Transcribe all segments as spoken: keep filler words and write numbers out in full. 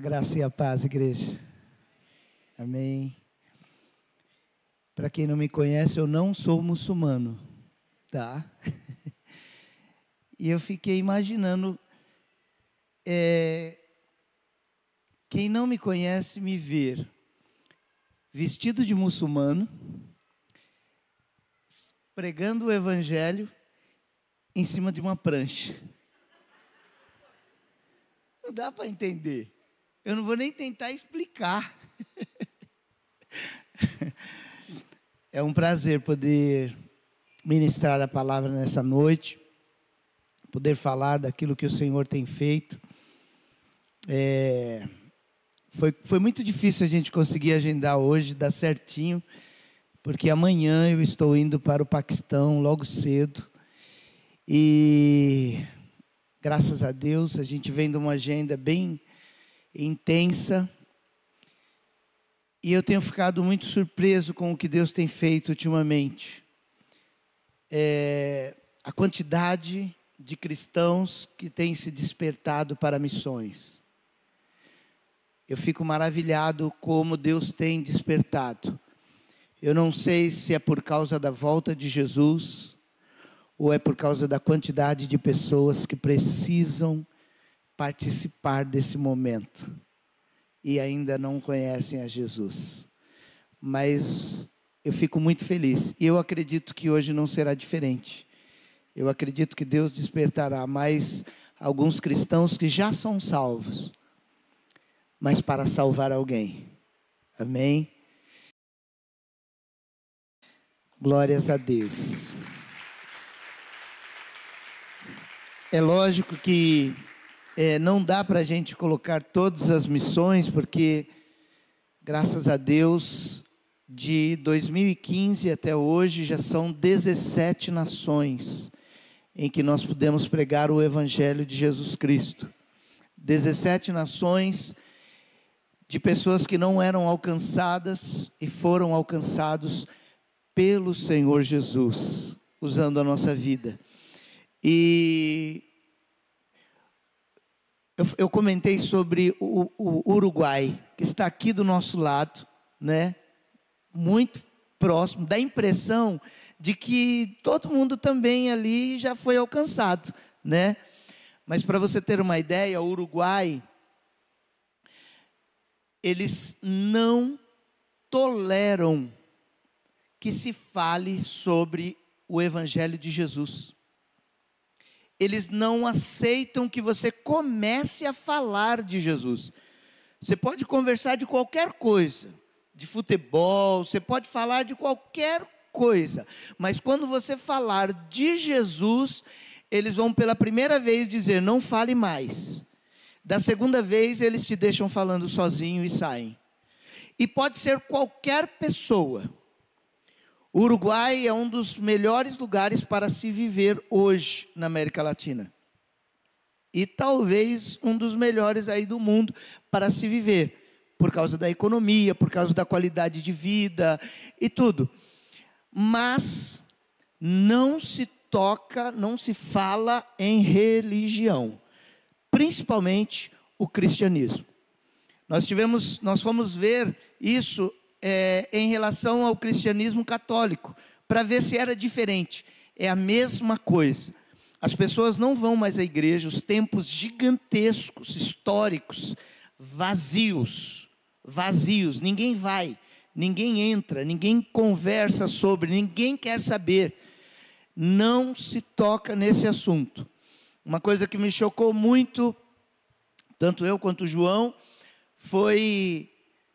graça e a paz, igreja. Amém. Para quem não me conhece, eu não sou muçulmano, tá? E eu fiquei imaginando, é, quem não me conhece me ver vestido de muçulmano, pregando o evangelho em cima de uma prancha. Não dá para entender. Eu não vou nem tentar explicar. É um prazer poder ministrar a palavra nessa noite, poder falar daquilo que o Senhor tem feito. É, foi, foi muito difícil a gente conseguir agendar hoje, dar certinho, porque amanhã eu estou indo para o Paquistão logo cedo. E graças a Deus a gente vem de uma agenda bem intensa. E eu tenho ficado muito surpreso com o que Deus tem feito ultimamente. É, a quantidade de cristãos que têm se despertado para missões. Eu fico maravilhado como Deus tem despertado. Eu não sei se é por causa da volta de Jesus, ou é por causa da quantidade de pessoas que precisam participar desse momento e ainda não conhecem a Jesus. Mas eu fico muito feliz. E eu acredito que hoje não será diferente. Eu acredito que Deus despertará mais alguns cristãos que já são salvos, mas para salvar alguém. Amém? Glórias a Deus. É lógico que É, não dá para a gente colocar todas as missões, porque, graças a Deus, de dois mil e quinze até hoje, já são dezessete nações em que nós podemos pregar o Evangelho de Jesus Cristo. dezessete nações de pessoas que não eram alcançadas e foram alcançados pelo Senhor Jesus, usando a nossa vida. E Eu, eu comentei sobre o, o Uruguai, que está aqui do nosso lado, né? Muito próximo, dá a impressão de que todo mundo também ali já foi alcançado, né? Mas para você ter uma ideia, o Uruguai, eles não toleram que se fale sobre o Evangelho de Jesus. Eles não aceitam que você comece a falar de Jesus. Você pode conversar de qualquer coisa, de futebol, você pode falar de qualquer coisa, mas quando você falar de Jesus, eles vão pela primeira vez dizer, não fale mais. Da segunda vez, eles te deixam falando sozinho e saem. E pode ser qualquer pessoa. O Uruguai é um dos melhores lugares para se viver hoje na América Latina. E talvez um dos melhores aí do mundo para se viver. Por causa da economia, por causa da qualidade de vida e tudo. Mas não se toca, não se fala em religião. Principalmente o cristianismo. Nós tivemos, nós fomos ver isso É, em relação ao cristianismo católico, para ver se era diferente. É a mesma coisa. As pessoas não vão mais à igreja, os templos gigantescos, históricos, vazios, vazios, ninguém vai, ninguém entra, ninguém conversa sobre, ninguém quer saber, não se toca nesse assunto. Uma coisa que me chocou muito, tanto eu quanto o João, foi...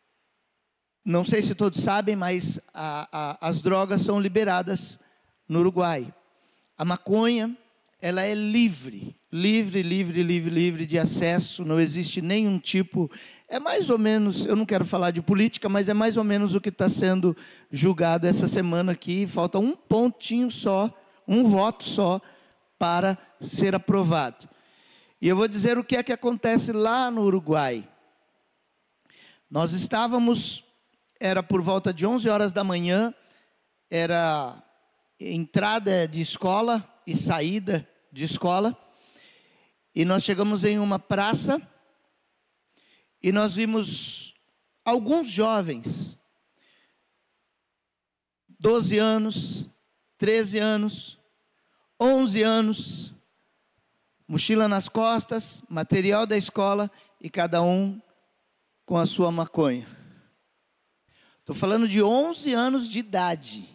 Não sei se todos sabem, mas a, a, as drogas são liberadas no Uruguai. A maconha, ela é livre, livre, livre, livre, livre de acesso, não existe nenhum tipo, é mais ou menos, eu não quero falar de política, mas é mais ou menos o que está sendo julgado essa semana aqui, falta um pontinho só, um voto só, para ser aprovado. E eu vou dizer o que é que acontece lá no Uruguai. Nós estávamos... Era por volta de onze horas da manhã, era entrada de escola e saída de escola, e nós chegamos em uma praça, E nós vimos alguns jovens, doze anos, treze anos, onze anos, mochila nas costas, material da escola e cada um com a sua maconha. Estou falando de onze anos de idade.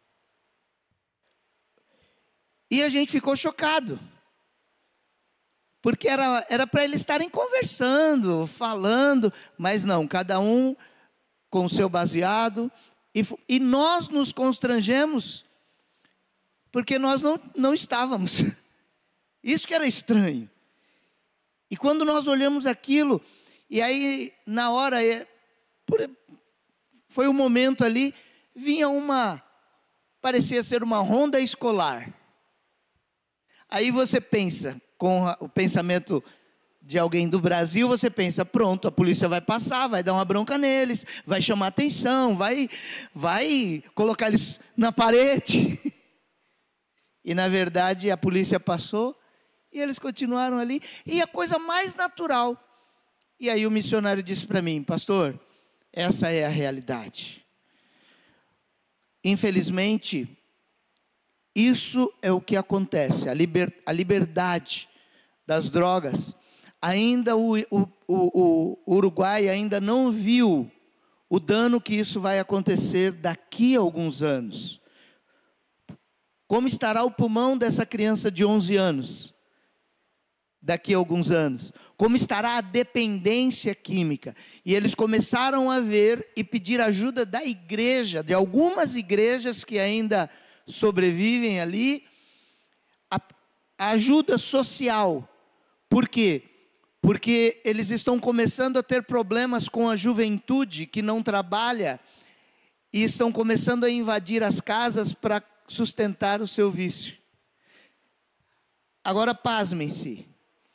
E a gente ficou chocado. Porque era era para eles estarem conversando, falando, mas não, cada um com o seu baseado. E, e nós nos constrangemos, porque nós não, não estávamos. Isso que era estranho. E quando nós olhamos aquilo, e aí na hora, por, foi um momento ali, vinha uma, parecia ser uma ronda escolar. Aí você pensa, com o pensamento de alguém do Brasil, você pensa, pronto, a polícia vai passar, vai dar uma bronca neles, vai chamar atenção, vai, vai colocar eles na parede. E na verdade a polícia passou, e eles continuaram ali, e a coisa mais natural. E aí o missionário disse para mim, pastor, essa é a realidade. Infelizmente, isso é o que acontece, a, liber, a liberdade das drogas. Ainda o, o, o, o Uruguai ainda não viu o dano que isso vai acontecer daqui a alguns anos. Como estará o pulmão dessa criança de onze anos? Daqui a alguns anos. Como estará a dependência química? E eles começaram a ver e pedir ajuda da igreja, de algumas igrejas que ainda sobrevivem ali, a, a ajuda social. Por quê? Porque eles estão começando a ter problemas com a juventude que não trabalha e estão começando a invadir as casas para sustentar o seu vício. Agora pasmem-se.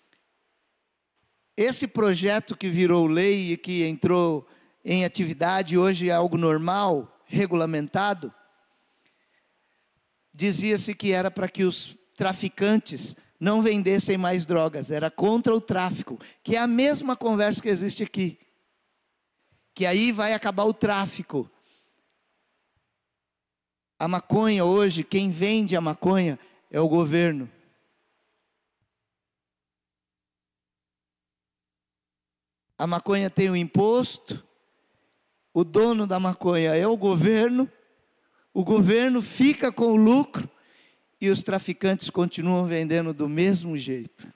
Esse projeto que virou lei e que entrou em atividade, hoje é algo normal, regulamentado, dizia-se que era para que os traficantes não vendessem mais drogas, era contra o tráfico, que é a mesma conversa que existe aqui, que aí vai acabar o tráfico. A maconha hoje, quem vende a maconha é o governo. A maconha tem o imposto, o dono da maconha é o governo, o governo fica com o lucro e os traficantes continuam vendendo do mesmo jeito.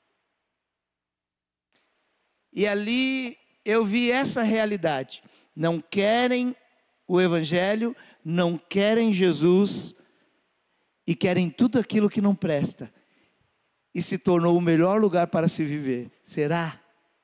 E ali eu vi essa realidade. Não querem o Evangelho, não querem Jesus e querem tudo aquilo que não presta. E se tornou o melhor lugar para se viver. Será?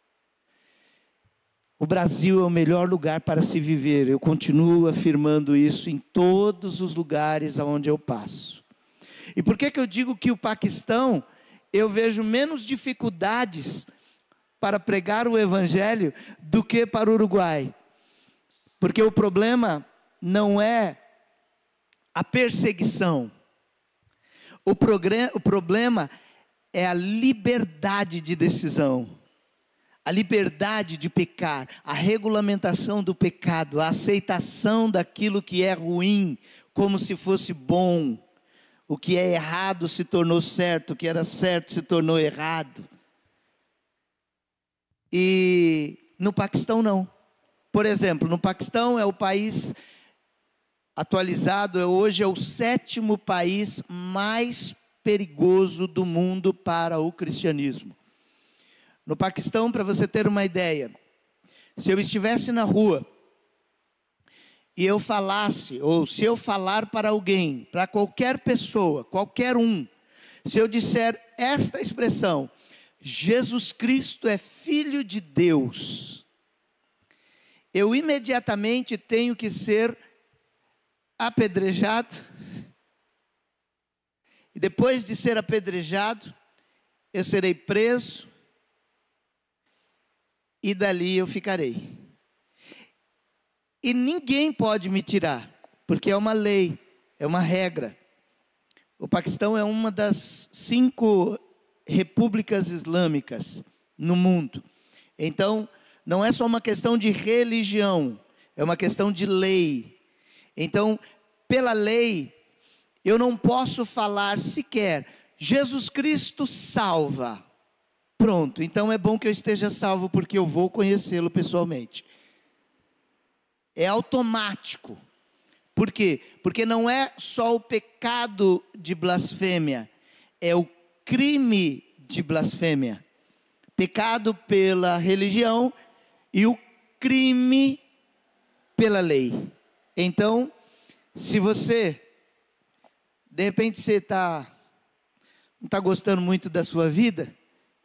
O Brasil é o melhor lugar para se viver. Eu continuo afirmando isso em todos os lugares aonde eu passo. E por que que eu digo que o Paquistão, eu vejo menos dificuldades para pregar o Evangelho do que para o Uruguai? Porque o problema não é a perseguição. O, programa, o problema é a liberdade de decisão. A liberdade de pecar, a regulamentação do pecado, a aceitação daquilo que é ruim, como se fosse bom. O que é errado se tornou certo, o que era certo se tornou errado. E no Paquistão não. Por exemplo, no Paquistão é o país atualizado, hoje é o sétimo país mais perigoso do mundo para o cristianismo. No Paquistão, para você ter uma ideia, se eu estivesse na rua e eu falasse, ou se eu falar para alguém, para qualquer pessoa, qualquer um, se eu disser esta expressão, Jesus Cristo é Filho de Deus, eu imediatamente tenho que ser apedrejado, e depois de ser apedrejado, eu serei preso, e dali eu ficarei. E ninguém pode me tirar, porque é uma lei, é uma regra. O Paquistão é uma das cinco repúblicas islâmicas no mundo. Então, não é só uma questão de religião, é uma questão de lei. Então, pela lei, eu não posso falar sequer, Jesus Cristo salva. Pronto, então é bom que eu esteja salvo, porque eu vou conhecê-lo pessoalmente. É automático. Por quê? Porque não é só o pecado de blasfêmia, é o crime de blasfêmia. Pecado pela religião e o crime pela lei. Então, se você, de repente você tá, não está gostando muito da sua vida,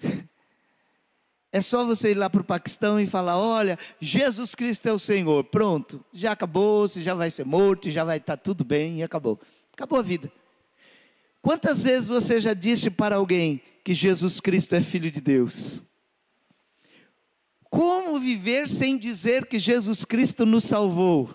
é só você ir lá para o Paquistão e falar, olha, Jesus Cristo é o Senhor. Pronto, já acabou, você já vai ser morto, já vai estar tudo bem e acabou. Acabou a vida. Quantas vezes você já disse para alguém que Jesus Cristo é Filho de Deus? Como viver sem dizer que Jesus Cristo nos salvou?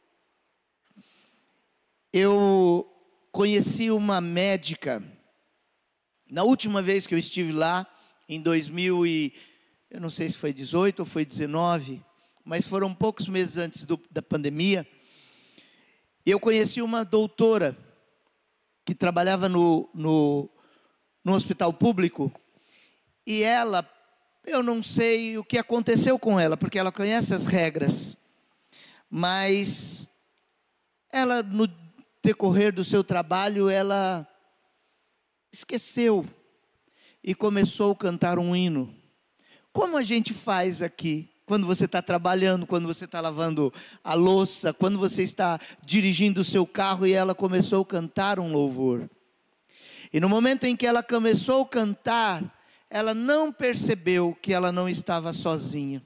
Eu conheci uma médica, na última vez que eu estive lá, em dois mil e, eu não sei se foi dezoito ou foi dezenove, mas foram poucos meses antes do, da pandemia, eu conheci uma doutora, que trabalhava no, no, no hospital público, e ela, eu não sei o que aconteceu com ela, porque ela conhece as regras, mas ela, no decorrer do seu trabalho, ela esqueceu, e começou a cantar um hino. Como a gente faz aqui, quando você está trabalhando, quando você está lavando a louça, quando você está dirigindo o seu carro, e ela começou a cantar um louvor. E no momento em que ela começou a cantar, ela não percebeu que ela não estava sozinha.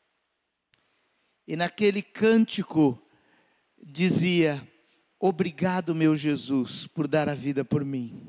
E naquele cântico dizia, obrigado meu Jesus, por dar a vida por mim.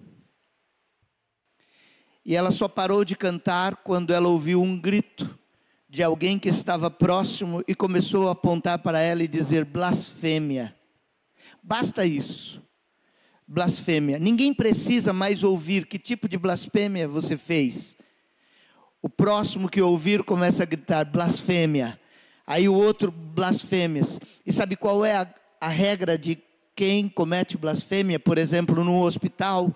E ela só parou de cantar quando ela ouviu um grito de alguém que estava próximo e começou a apontar para ela e dizer blasfêmia. Basta isso, blasfêmia. Ninguém precisa mais ouvir que tipo de blasfêmia você fez. O próximo que ouvir começa a gritar blasfêmia. Aí o outro blasfêmias. E sabe qual é a, a regra de quem comete blasfêmia? Por exemplo, no hospital,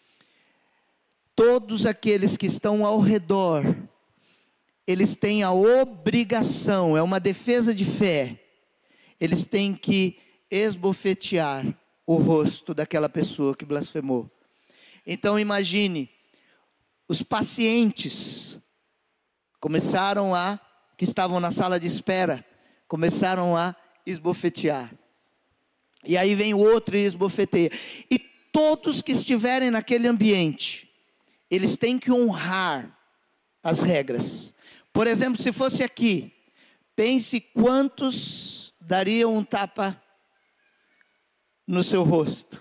todos aqueles que estão ao redor, eles têm a obrigação, é uma defesa de fé, eles têm que esbofetear o rosto daquela pessoa que blasfemou. Então imagine, os pacientes começaram a, que estavam na sala de espera, começaram a esbofetear. E aí vem o outro e esbofeteia. E todos que estiverem naquele ambiente, eles têm que honrar as regras. Por exemplo, se fosse aqui, pense quantos dariam um tapa no seu rosto.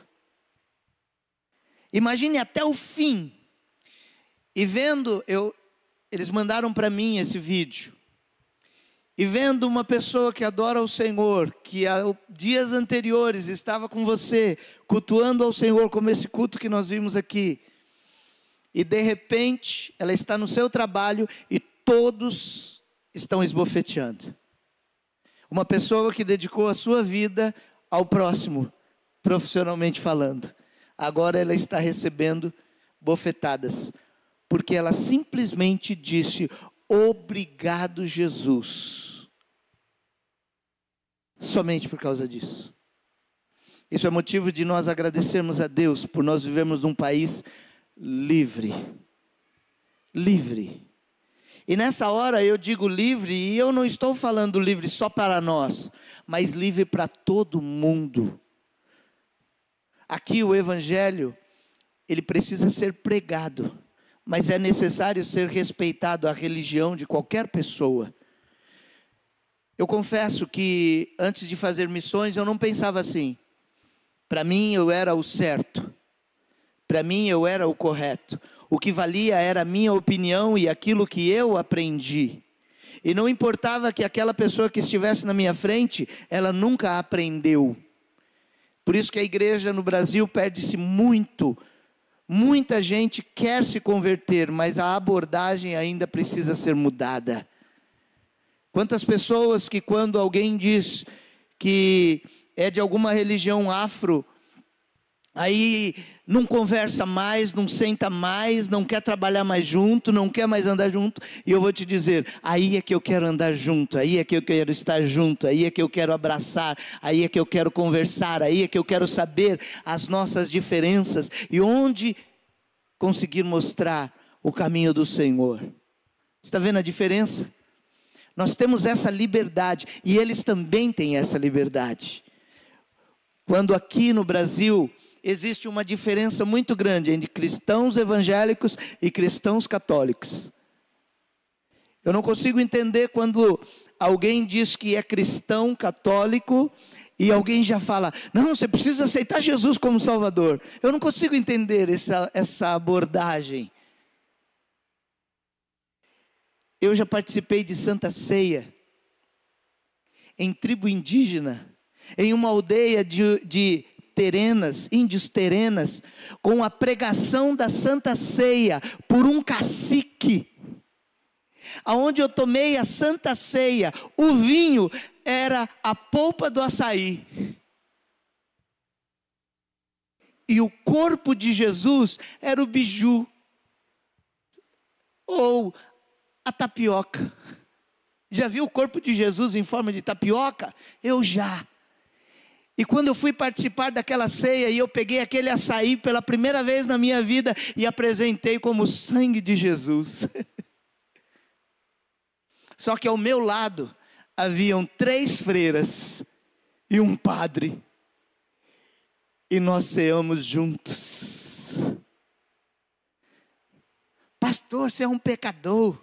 Imagine até o fim. E vendo, eu, eles mandaram para mim esse vídeo. E vendo uma pessoa que adora o Senhor, que há dias anteriores estava com você, cultuando ao Senhor, como esse culto que nós vimos aqui. E de repente, ela está no seu trabalho e todos estão esbofeteando. Uma pessoa que dedicou a sua vida ao próximo, profissionalmente falando. Agora ela está recebendo bofetadas, porque ela simplesmente disse, obrigado Jesus. Somente por causa disso. Isso é motivo de nós agradecermos a Deus, por nós vivemos num país livre. Livre. E nessa hora eu digo livre, e eu não estou falando livre só para nós, mas livre para todo mundo. Aqui o evangelho, ele precisa ser pregado, mas é necessário ser respeitado a religião de qualquer pessoa. Eu confesso que antes de fazer missões eu não pensava assim. Para mim eu era o certo, para mim eu era o correto. O que valia era a minha opinião e aquilo que eu aprendi. E não importava que aquela pessoa que estivesse na minha frente, ela nunca aprendeu. Por isso que a igreja no Brasil perde-se muito. Muita gente quer se converter, mas a abordagem ainda precisa ser mudada. Quantas pessoas que quando alguém diz que é de alguma religião afro, aí não conversa mais, não senta mais, não quer trabalhar mais junto, não quer mais andar junto. E eu vou te dizer, aí é que eu quero andar junto, aí é que eu quero estar junto, aí é que eu quero abraçar, aí é que eu quero conversar, aí é que eu quero saber as nossas diferenças e onde conseguir mostrar o caminho do Senhor. Está vendo a diferença? Nós temos essa liberdade e eles também têm essa liberdade. Quando aqui no Brasil existe uma diferença muito grande entre cristãos evangélicos e cristãos católicos. Eu não consigo entender quando alguém diz que é cristão católico e alguém já fala, não, você precisa aceitar Jesus como Salvador. Eu não consigo entender essa, essa abordagem. Eu já participei de Santa Ceia em tribo indígena, em uma aldeia de, de terenas, índios terenas, com a pregação da Santa Ceia por um cacique, aonde eu tomei a Santa Ceia, o vinho era a polpa do açaí, e o corpo de Jesus era o biju, ou a tapioca. Já viu o corpo de Jesus em forma de tapioca? Eu já. E quando eu fui participar daquela ceia, e eu peguei aquele açaí pela primeira vez na minha vida, e apresentei como o sangue de Jesus. Só que ao meu lado, haviam três freiras, e um padre. E nós ceamos juntos. Pastor, você é um pecador.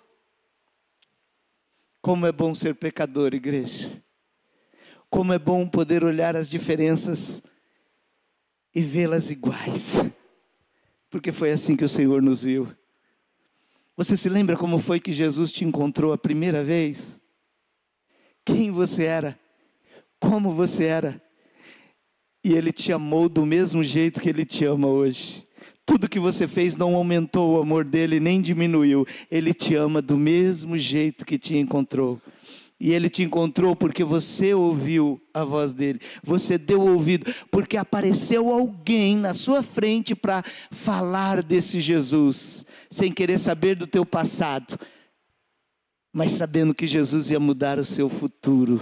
Como é bom ser pecador, igreja. Como é bom poder olhar as diferenças e vê-las iguais. Porque foi assim que o Senhor nos viu. Você se lembra como foi que Jesus te encontrou a primeira vez? Quem você era? Como você era? E Ele te amou do mesmo jeito que Ele te ama hoje. Tudo que você fez não aumentou o amor dele, nem diminuiu. Ele te ama do mesmo jeito que te encontrou. E Ele te encontrou porque você ouviu a voz dele. Você deu ouvido, porque apareceu alguém na sua frente para falar desse Jesus. Sem querer saber do teu passado, mas sabendo que Jesus ia mudar o seu futuro.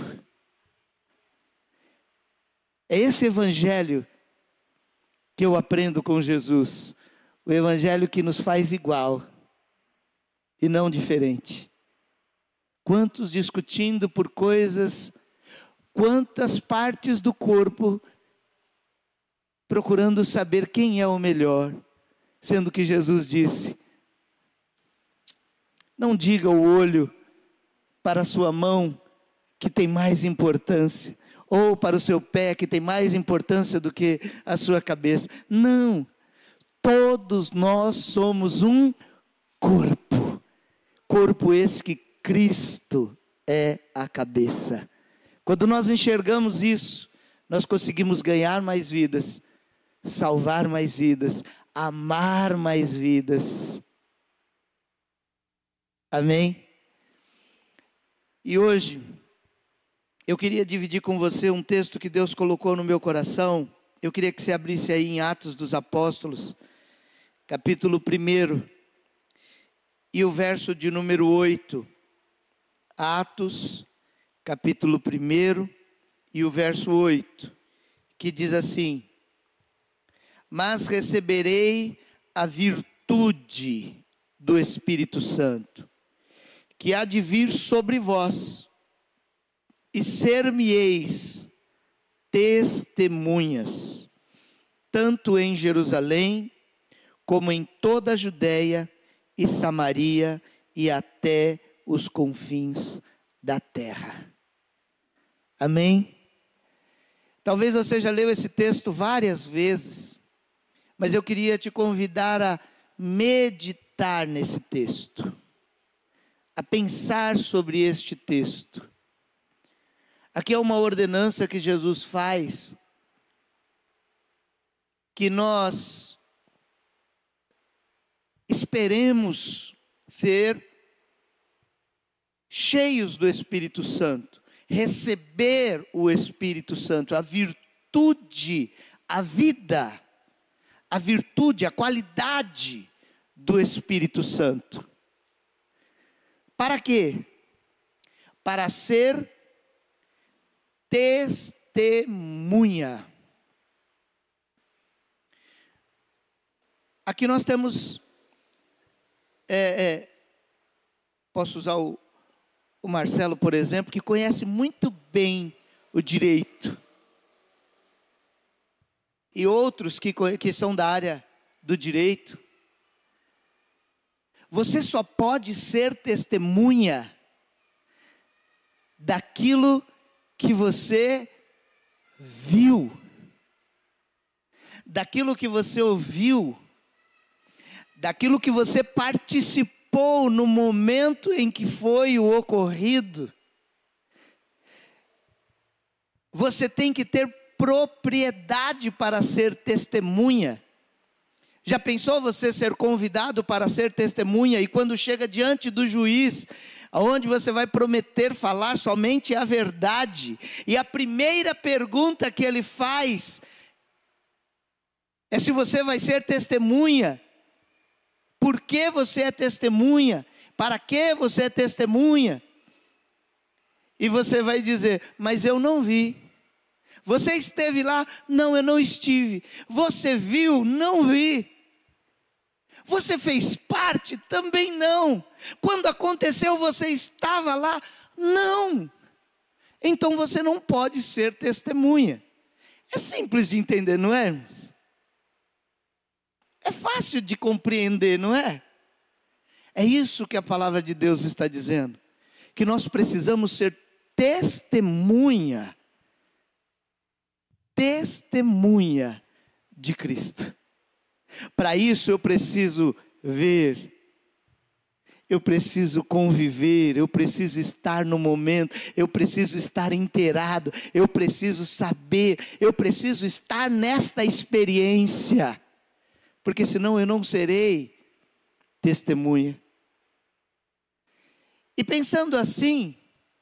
É esse evangelho que eu aprendo com Jesus, o evangelho que nos faz igual e não diferente. Quantos discutindo por coisas, quantas partes do corpo procurando saber quem é o melhor, sendo que Jesus disse, não diga o olho para a sua mão que tem mais importância, ou para o seu pé que tem mais importância do que a sua cabeça. Não, todos nós somos um corpo, corpo esse que Cristo é a cabeça. Quando nós enxergamos isso, nós conseguimos ganhar mais vidas, salvar mais vidas, amar mais vidas. Amém? E hoje, eu queria dividir com você um texto que Deus colocou no meu coração. Eu queria que você abrisse aí em Atos dos Apóstolos, capítulo um, e o verso de número oito. Atos, capítulo um, e o verso oito, que diz assim, mas receberei a virtude do Espírito Santo, que há de vir sobre vós, e ser-me-eis testemunhas, tanto em Jerusalém, como em toda a Judéia e Samaria, e até os confins da terra. Amém? Talvez você já leu esse texto várias vezes, mas eu queria te convidar a meditar nesse texto, a pensar sobre este texto. Aqui é uma ordenança que Jesus faz, que nós esperemos ser cheios do Espírito Santo, receber o Espírito Santo, a virtude, a vida, a virtude, a qualidade do Espírito Santo. Para quê? Para ser testemunha. Aqui nós temos, é, é, posso usar o, o Marcelo, por exemplo, que conhece muito bem o direito. E outros que, que são da área do direito. Você só pode ser testemunha daquilo que você viu, daquilo que você ouviu, daquilo que você participou no momento em que foi o ocorrido. Você tem que ter propriedade para ser testemunha. Já pensou você ser convidado para ser testemunha e quando chega diante do juiz, onde você vai prometer falar somente a verdade, e a primeira pergunta que ele faz é se você vai ser testemunha, por que você é testemunha, para que você é testemunha, e você vai dizer, mas eu não vi. Você esteve lá? Não, eu não estive. Você viu? Não vi. Você fez parte? Também não. Quando aconteceu, você estava lá? Não. Então você não pode ser testemunha. É simples de entender, não é, irmãos? É fácil de compreender, não é? É isso que a palavra de Deus está dizendo. Que nós precisamos ser testemunha. Testemunha de Cristo. Para isso eu preciso ver, eu preciso conviver, eu preciso estar no momento, eu preciso estar inteirado, eu preciso saber, eu preciso estar nesta experiência, porque senão eu não serei testemunha. E pensando assim,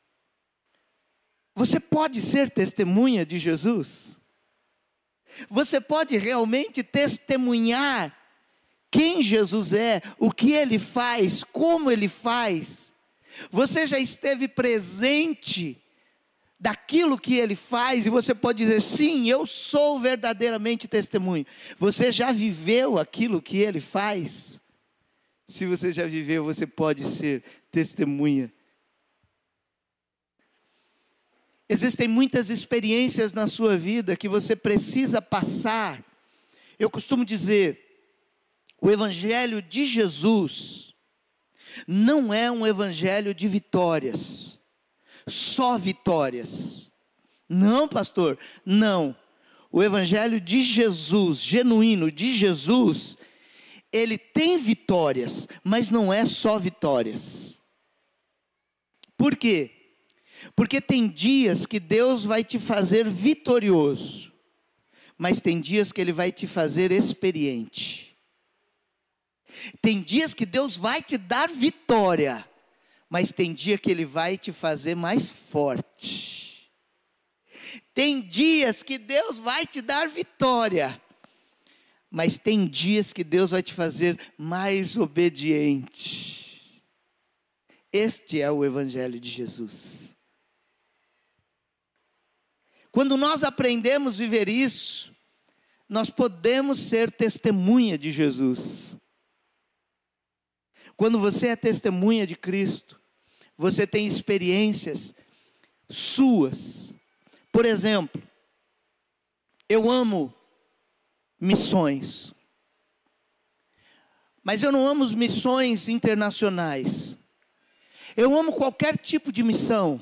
você pode ser testemunha de Jesus? Você pode realmente testemunhar quem Jesus é, o que Ele faz, como Ele faz? Você já esteve presente daquilo que Ele faz e você pode dizer, sim, eu sou verdadeiramente testemunho. Você já viveu aquilo que Ele faz? Se você já viveu, você pode ser testemunha. Existem muitas experiências na sua vida que você precisa passar. Eu costumo dizer, o Evangelho de Jesus não é um Evangelho de vitórias, só vitórias. Não, pastor, não. O Evangelho de Jesus, genuíno de Jesus, ele tem vitórias, mas não é só vitórias. Por quê? Porque tem dias que Deus vai te fazer vitorioso, mas tem dias que Ele vai te fazer experiente. Tem dias que Deus vai te dar vitória, mas tem dia que Ele vai te fazer mais forte. Tem dias que Deus vai te dar vitória, mas tem dias que Deus vai te fazer mais obediente. Este é o Evangelho de Jesus. Quando nós aprendemos a viver isso, nós podemos ser testemunha de Jesus. Quando você é testemunha de Cristo, você tem experiências suas. Por exemplo, eu amo missões, mas eu não amo as missões internacionais. Eu amo qualquer tipo de missão.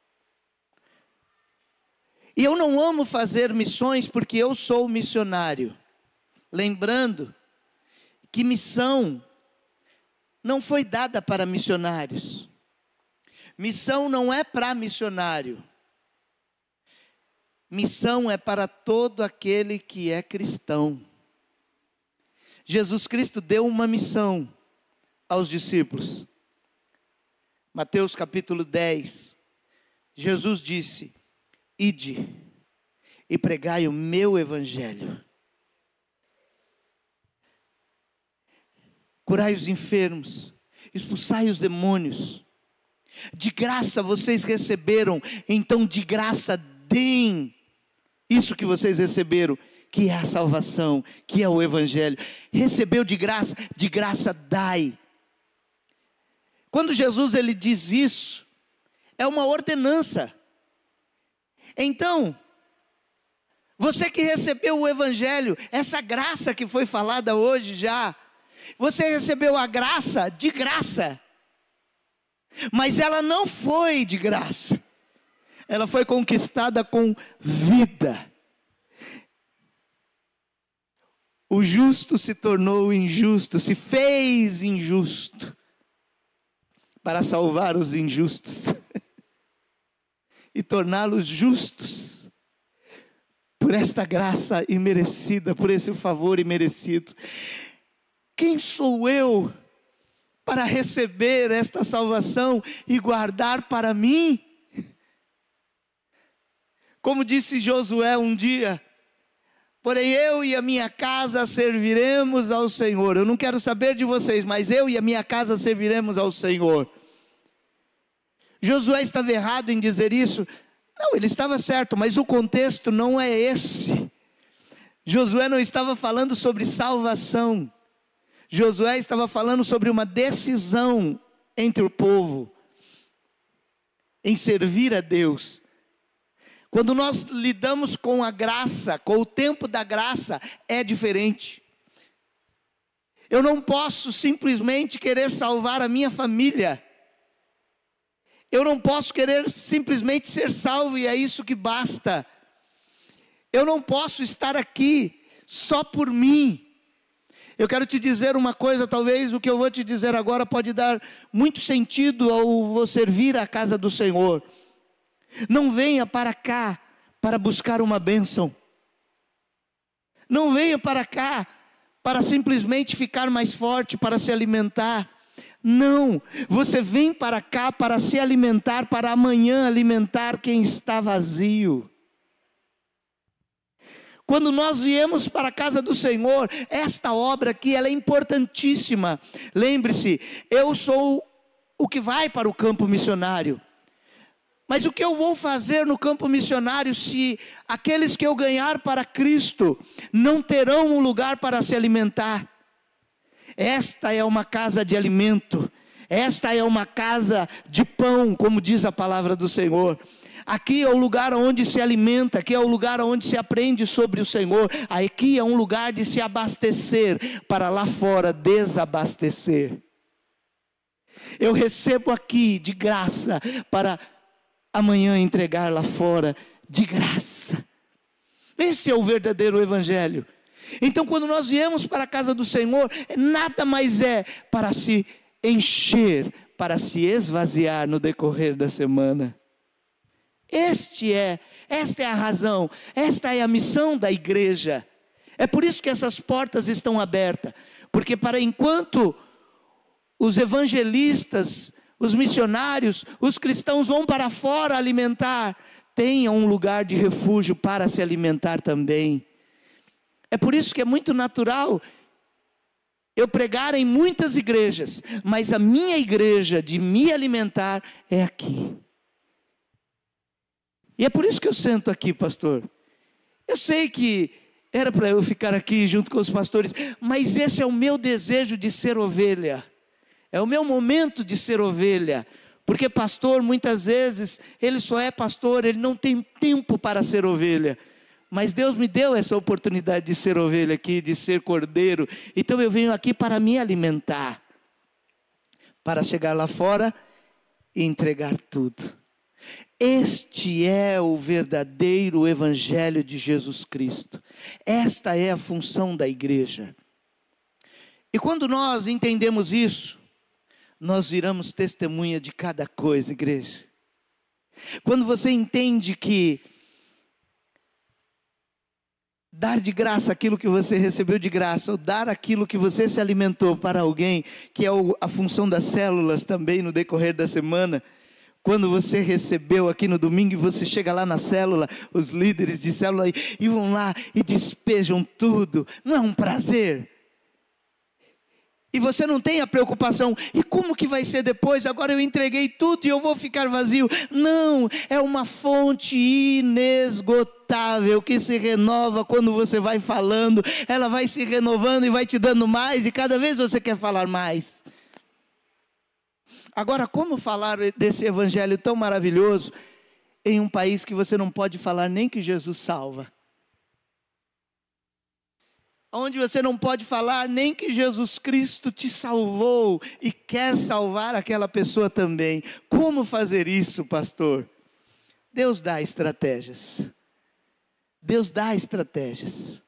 E eu não amo fazer missões porque eu sou missionário. Lembrando que missão não foi dada para missionários. Missão não é para missionário. Missão é para todo aquele que é cristão. Jesus Cristo deu uma missão aos discípulos. Mateus capítulo dez, Jesus disse: ide e pregai o meu evangelho. Curai os enfermos, expulsai os demônios. De graça vocês receberam, então de graça deem isso que vocês receberam, que é a salvação, que é o evangelho. Recebeu de graça, de graça dai. Quando Jesus ele diz isso, é uma ordenança. Então, você que recebeu o evangelho, essa graça que foi falada hoje já, você recebeu a graça de graça, mas ela não foi de graça, ela foi conquistada com vida. O justo se tornou injusto, se fez injusto, para salvar os injustos e torná-los justos, por esta graça imerecida, por esse favor imerecido. Quem sou eu para receber esta salvação e guardar para mim? Como disse Josué um dia: porém eu e a minha casa serviremos ao Senhor. Eu não quero saber de vocês, mas eu e a minha casa serviremos ao Senhor. Josué estava errado em dizer isso? Não, ele estava certo, mas o contexto não é esse. Josué não estava falando sobre salvação. Josué estava falando sobre uma decisão entre o povo em servir a Deus. Quando nós lidamos com a graça, com o tempo da graça, é diferente. Eu não posso simplesmente querer salvar a minha família. Eu não posso querer simplesmente ser salvo e é isso que basta. Eu não posso estar aqui só por mim. Eu quero te dizer uma coisa, talvez o que eu vou te dizer agora pode dar muito sentido ao você vir à casa do Senhor. Não venha para cá para buscar uma bênção. Não venha para cá para simplesmente ficar mais forte, para se alimentar. Não, você vem para cá para se alimentar, para amanhã alimentar quem está vazio. Quando nós viemos para a casa do Senhor, esta obra aqui, ela é importantíssima. Lembre-se, eu sou o que vai para o campo missionário. Mas o que eu vou fazer no campo missionário se aqueles que eu ganhar para Cristo não terão um lugar para se alimentar? Esta é uma casa de alimento, esta é uma casa de pão, como diz a palavra do Senhor. Aqui é o lugar onde se alimenta, aqui é o lugar onde se aprende sobre o Senhor. Aqui é um lugar de se abastecer, para lá fora desabastecer. Eu recebo aqui de graça, para amanhã entregar lá fora de graça. Esse é o verdadeiro evangelho. Então quando nós viemos para a casa do Senhor, nada mais é para se encher, para se esvaziar no decorrer da semana. Este é, esta é a razão, esta é a missão da igreja. É por isso que essas portas estão abertas, porque para enquanto os evangelistas, os missionários, os cristãos vão para fora alimentar, tenham um lugar de refúgio para se alimentar também. É por isso que é muito natural eu pregar em muitas igrejas, mas a minha igreja de me alimentar é aqui. E é por isso que eu sento aqui, pastor. Eu sei que era para eu ficar aqui junto com os pastores, mas esse é o meu desejo de ser ovelha. É o meu momento de ser ovelha. Porque pastor, muitas vezes, ele só é pastor, ele não tem tempo para ser ovelha. Mas Deus me deu essa oportunidade de ser ovelha aqui, de ser cordeiro. Então eu venho aqui para me alimentar, para chegar lá fora e entregar tudo. Este é o verdadeiro evangelho de Jesus Cristo. Esta é a função da igreja. E quando nós entendemos isso, nós viramos testemunha de cada coisa, igreja. Quando você entende que dar de graça aquilo que você recebeu de graça, ou dar aquilo que você se alimentou para alguém, que é a função das células também no decorrer da semana. Quando você recebeu aqui no domingo e você chega lá na célula, os líderes de célula, e vão lá e despejam tudo, não é um prazer? E você não tem a preocupação, e como que vai ser depois? Agora eu entreguei tudo e eu vou ficar vazio. Não, é uma fonte inesgotável que se renova quando você vai falando. Ela vai se renovando e vai te dando mais, e cada vez você quer falar mais. Agora, como falar desse evangelho tão maravilhoso em um país que você não pode falar nem que Jesus salva? Onde você não pode falar nem que Jesus Cristo te salvou e quer salvar aquela pessoa também. Como fazer isso, pastor? Deus dá estratégias. Deus dá estratégias.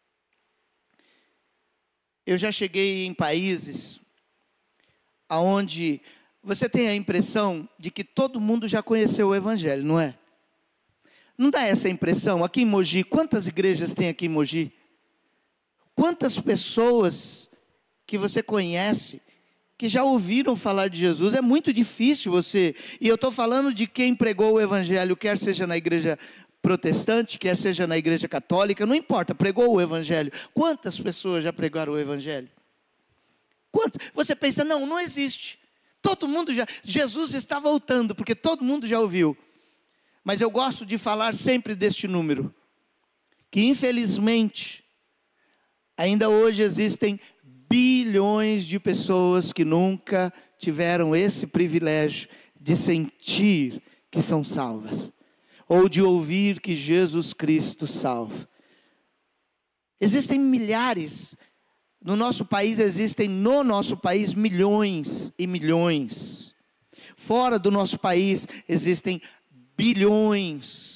Eu já cheguei em países onde você tem a impressão de que todo mundo já conheceu o evangelho, não é? Não dá essa impressão? Aqui em Mogi, quantas igrejas tem aqui em Mogi? Quantas pessoas que você conhece, que já ouviram falar de Jesus? É muito difícil você, e eu estou falando de quem pregou o evangelho, quer seja na igreja protestante, quer seja na igreja católica, não importa, pregou o evangelho. Quantas pessoas já pregaram o evangelho? Quantas? Você pensa, não, não existe. Todo mundo já, Jesus está voltando, porque todo mundo já ouviu. Mas eu gosto de falar sempre deste número, que infelizmente, ainda hoje existem bilhões de pessoas que nunca tiveram esse privilégio de sentir que são salvas, ou de ouvir que Jesus Cristo salva. Existem milhares, no nosso país existem, no nosso país, milhões e milhões. Fora do nosso país existem bilhões.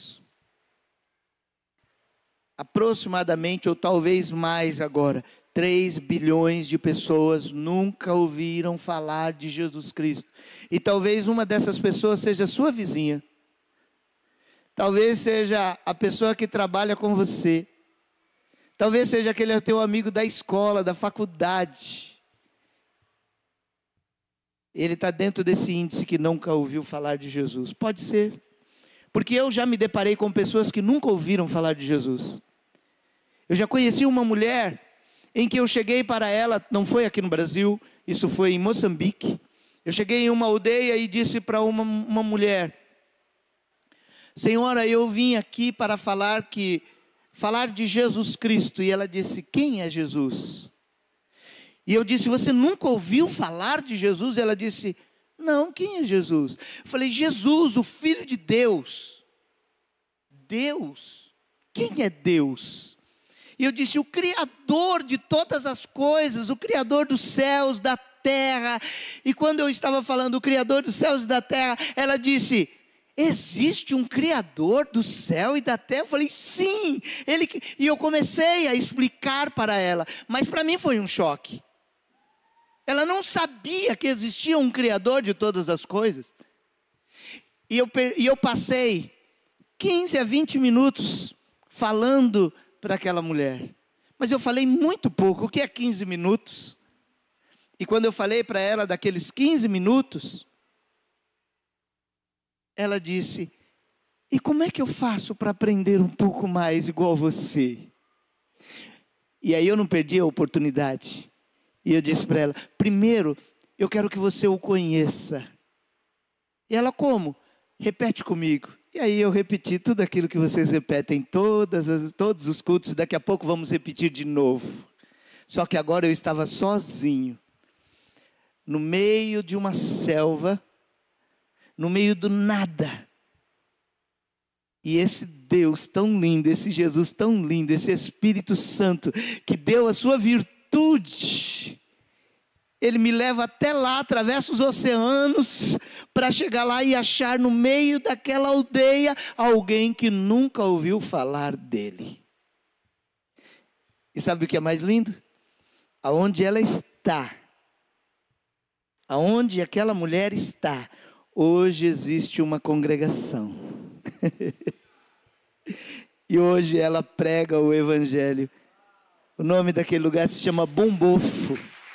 Aproximadamente, ou talvez mais agora, três bilhões de pessoas nunca ouviram falar de Jesus Cristo. E talvez uma dessas pessoas seja sua vizinha. Talvez seja a pessoa que trabalha com você. Talvez seja aquele teu amigo da escola, da faculdade. Ele está dentro desse índice que nunca ouviu falar de Jesus. Pode ser. Porque eu já me deparei com pessoas que nunca ouviram falar de Jesus. Eu já conheci uma mulher em que eu cheguei para ela, não foi aqui no Brasil, isso foi em Moçambique. Eu cheguei em uma aldeia e disse para uma, uma mulher: Senhora, eu vim aqui para falar que falar de Jesus Cristo. E ela disse: quem é Jesus? E eu disse: você nunca ouviu falar de Jesus? E ela disse: não, quem é Jesus? Eu falei: Jesus, o Filho de Deus. Deus? Quem é Deus? E eu disse: o Criador de todas as coisas, o Criador dos céus, da terra. E quando eu estava falando o Criador dos céus e da terra, ela disse: existe um Criador do céu e da terra? Eu falei: sim. Ele... E eu comecei a explicar para ela, mas para mim foi um choque. Ela não sabia que existia um Criador de todas as coisas. E eu, e eu passei quinze a vinte minutos falando para aquela mulher. Mas eu falei muito pouco. O que é quinze minutos? E quando eu falei para ela daqueles quinze minutos, ela disse: e como é que eu faço para aprender um pouco mais igual você? E aí eu não perdi a oportunidade. E eu disse para ela: primeiro, eu quero que você o conheça. E ela: como? Repete comigo. E aí eu repeti tudo aquilo que vocês repetem em todas as, todos os cultos. Daqui a pouco vamos repetir de novo. Só que agora eu estava sozinho, no meio de uma selva, no meio do nada. E esse Deus tão lindo, esse Jesus tão lindo, esse Espírito Santo, que deu a sua virtude, Ele me leva até lá, atravessa os oceanos, para chegar lá e achar no meio daquela aldeia alguém que nunca ouviu falar dele. E sabe o que é mais lindo? Aonde ela está, aonde aquela mulher está, hoje existe uma congregação. E hoje ela prega o evangelho. O nome daquele lugar se chama Bombofo.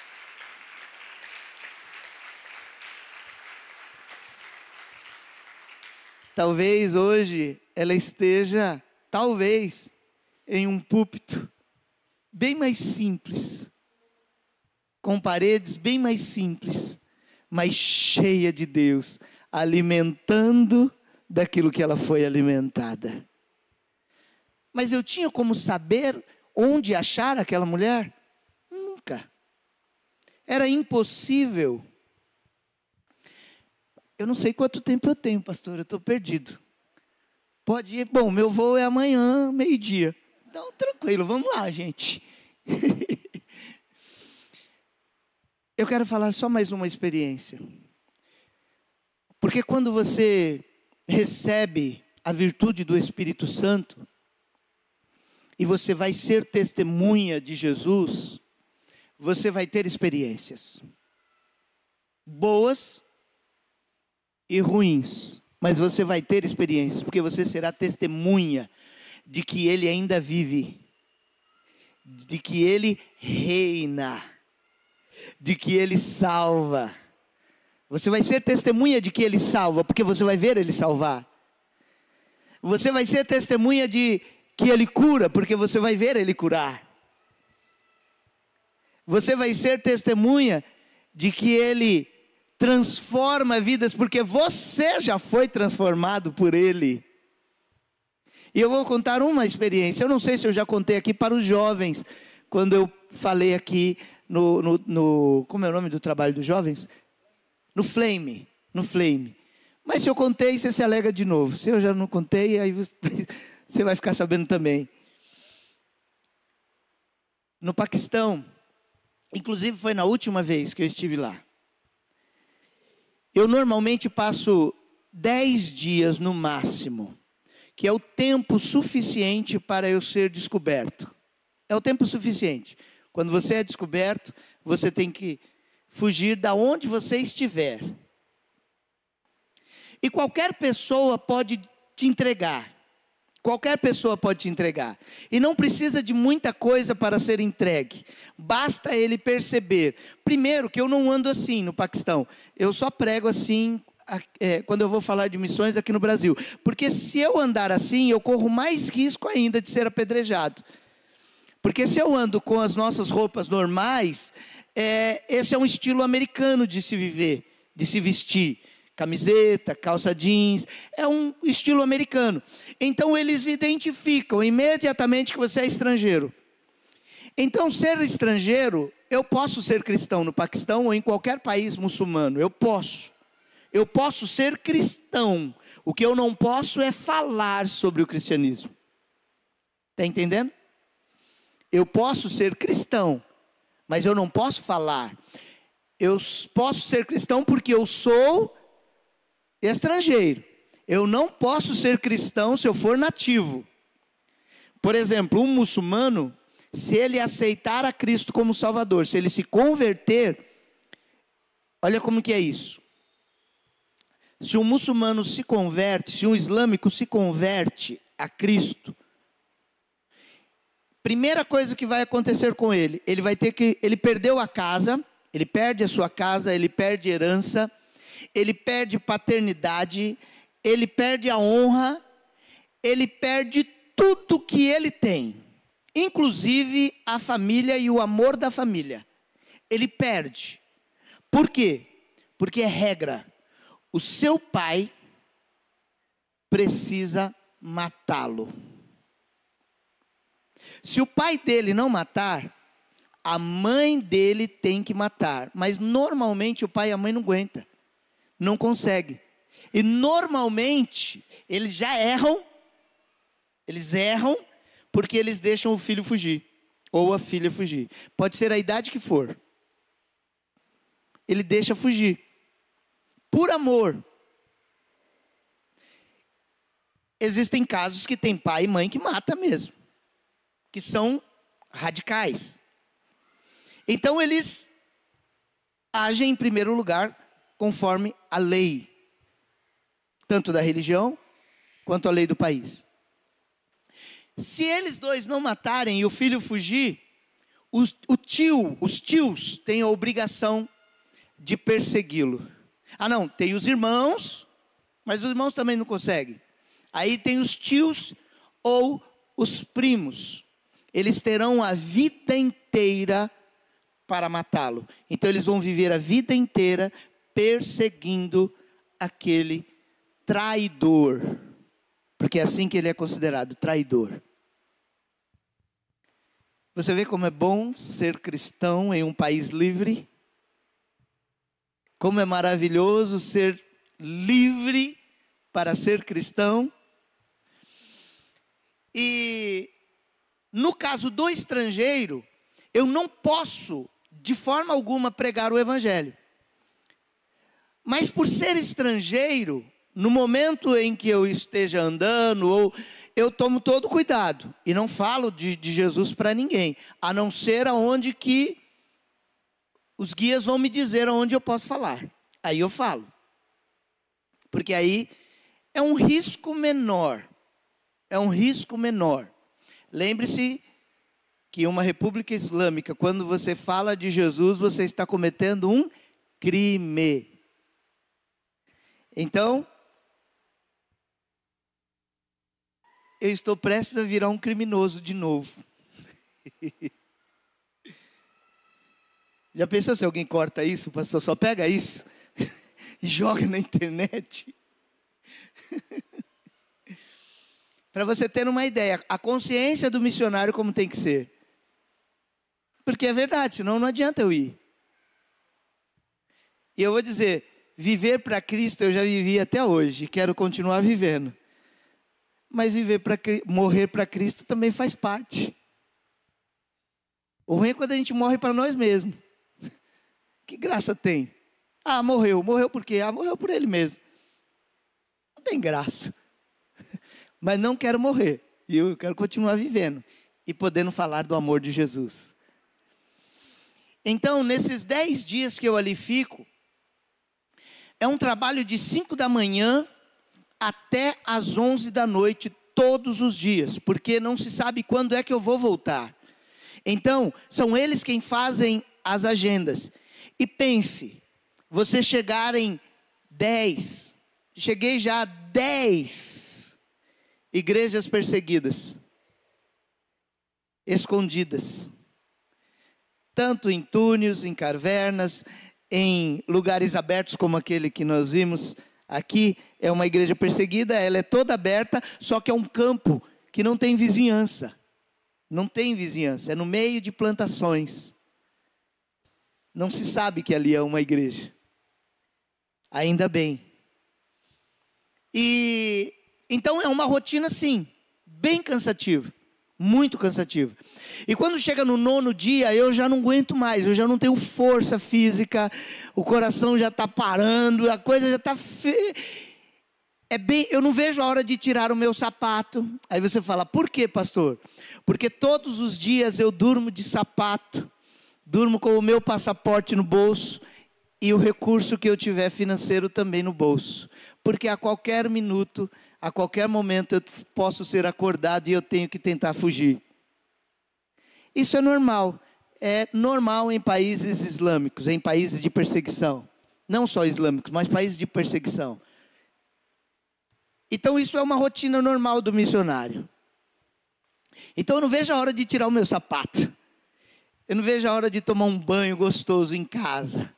Talvez hoje ela esteja, talvez, em um púlpito bem mais simples, com paredes bem mais simples, mas cheia de Deus, alimentando daquilo que ela foi alimentada. Mas eu tinha como saber onde achar aquela mulher? Nunca. Era impossível. Eu não sei quanto tempo eu tenho, pastor, eu estou perdido. Pode ir, bom, meu voo é amanhã, meio-dia. Então, tranquilo, vamos lá, gente. Eu quero falar só mais uma experiência. Porque quando você recebe a virtude do Espírito Santo, e você vai ser testemunha de Jesus, você vai ter experiências. Boas e ruins. Mas você vai ter experiências, porque você será testemunha de que Ele ainda vive. De que Ele reina. De que Ele salva. Você vai ser testemunha de que Ele salva, porque você vai ver Ele salvar. Você vai ser testemunha de que Ele cura, porque você vai ver Ele curar. Você vai ser testemunha de que Ele transforma vidas, porque você já foi transformado por Ele. E eu vou contar uma experiência, eu não sei se eu já contei aqui para os jovens, quando eu falei aqui no, no, no como é o nome do trabalho dos jovens? No Flame, no Flame. Mas se eu contei, você se alega de novo. Se eu já não contei, aí você, você vai ficar sabendo também. No Paquistão, inclusive foi na última vez que eu estive lá. Eu normalmente passo dez dias no máximo, que é o tempo suficiente para eu ser descoberto. É o tempo suficiente. Quando você é descoberto, você tem que fugir da onde você estiver. E qualquer pessoa pode te entregar. Qualquer pessoa pode te entregar. E não precisa de muita coisa para ser entregue. Basta ele perceber. Primeiro, que eu não ando assim no Paquistão. Eu só prego assim é, quando eu vou falar de missões aqui no Brasil. Porque se eu andar assim, eu corro mais risco ainda de ser apedrejado. Porque se eu ando com as nossas roupas normais, é, esse é um estilo americano de se viver, de se vestir. Camiseta, calça jeans, é um estilo americano. Então eles identificam imediatamente que você é estrangeiro. Então ser estrangeiro, eu posso ser cristão no Paquistão ou em qualquer país muçulmano, eu posso. Eu posso ser cristão, o que eu não posso é falar sobre o cristianismo. Está entendendo? Eu posso ser cristão, mas eu não posso falar. Eu posso ser cristão porque eu sou estrangeiro. Eu não posso ser cristão se eu for nativo. Por exemplo, um muçulmano, se ele aceitar a Cristo como Salvador, se ele se converter, olha como que é isso. Se um muçulmano se converte, se um islâmico se converte a Cristo, primeira coisa que vai acontecer com ele, ele vai ter que, ele perdeu a casa, ele perde a sua casa, ele perde herança, ele perde paternidade, ele perde a honra, ele perde tudo que ele tem, inclusive a família e o amor da família. Ele perde. Por quê? Porque é regra. O seu pai precisa matá-lo. Se o pai dele não matar, a mãe dele tem que matar. Mas normalmente o pai e a mãe não aguentam. Não consegue. E normalmente eles já erram. Eles erram porque eles deixam o filho fugir. Ou a filha fugir. Pode ser a idade que for. Ele deixa fugir. Por amor. Existem casos que tem pai e mãe que mata mesmo. Que são radicais. Então eles agem em primeiro lugar conforme a lei, tanto da religião, quanto a lei do país. Se eles dois não matarem e o filho fugir, os, o tio, os tios têm a obrigação de persegui-lo. Ah não, tem os irmãos, mas os irmãos também não conseguem. Aí tem os tios ou os primos. Eles terão a vida inteira para matá-lo. Então eles vão viver a vida inteira perseguindo aquele traidor. Porque é assim que ele é considerado, traidor. Você vê como é bom ser cristão em um país livre? Como é maravilhoso ser livre para ser cristão? E no caso do estrangeiro, eu não posso de forma alguma pregar o evangelho. Mas por ser estrangeiro, no momento em que eu esteja andando, ou eu tomo todo cuidado e não falo de, de Jesus para ninguém, a não ser aonde que os guias vão me dizer aonde eu posso falar. Aí eu falo. Porque aí é um risco menor. É um risco menor. Lembre-se que uma república islâmica, quando você fala de Jesus, você está cometendo um crime. Então, eu estou prestes a virar um criminoso de novo. Já pensou se alguém corta isso, pastor? Só pega isso e joga na internet. Para você ter uma ideia, a consciência do missionário como tem que ser. Porque é verdade, senão não adianta eu ir. E eu vou dizer, viver para Cristo eu já vivi até hoje, quero continuar vivendo. Mas viver para morrer para Cristo também faz parte. O ruim é quando a gente morre para nós mesmos. Que graça tem? Ah, morreu. Morreu por quê? Ah, morreu por ele mesmo. Não tem graça. Mas não quero morrer. E eu quero continuar vivendo. E podendo falar do amor de Jesus. Então, nesses dez dias que eu ali fico, é um trabalho de cinco da manhã até às onze da noite, todos os dias. Porque não se sabe quando é que eu vou voltar. Então, são eles quem fazem as agendas. E pense, você chegar em dez, cheguei já a dez igrejas perseguidas, escondidas, tanto em túneis, em cavernas, em lugares abertos como aquele que nós vimos aqui. É uma igreja perseguida, ela é toda aberta, só que é um campo que não tem vizinhança, não tem vizinhança, é no meio de plantações. Não se sabe que ali é uma igreja. Ainda bem. E então é uma rotina sim, bem cansativa. Muito cansativa. E quando chega no nono dia, eu já não aguento mais. Eu já não tenho força física. O coração já está parando. A coisa já está... Fe... É bem, eu não vejo a hora de tirar o meu sapato. Aí você fala, por quê, pastor? Porque todos os dias eu durmo de sapato. Durmo com o meu passaporte no bolso e o recurso que eu tiver financeiro também no bolso. Porque a qualquer minuto, a qualquer momento eu posso ser acordado e eu tenho que tentar fugir. Isso é normal. É normal em países islâmicos, em países de perseguição. Não só islâmicos, mas países de perseguição. Então isso é uma rotina normal do missionário. Então eu não vejo a hora de tirar o meu sapato. Eu não vejo a hora de tomar um banho gostoso em casa.